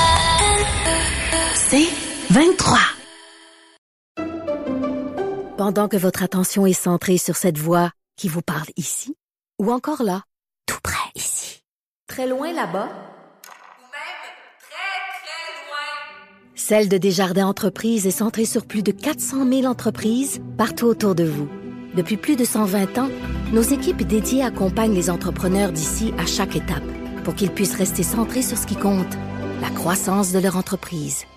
Speaker 1: C'est vingt-trois. Pendant pendant que votre attention est centrée sur cette voix qui vous parle ici, ou encore là, tout près ici, très loin là-bas,
Speaker 2: ou même très, très loin.
Speaker 1: Celle de Desjardins Entreprises est centrée sur plus de quatre cent mille entreprises partout autour de vous. Depuis plus de cent vingt ans, nos équipes dédiées accompagnent les entrepreneurs d'ici à chaque étape pour qu'ils puissent rester centrés sur ce qui compte, la croissance de leur entreprise.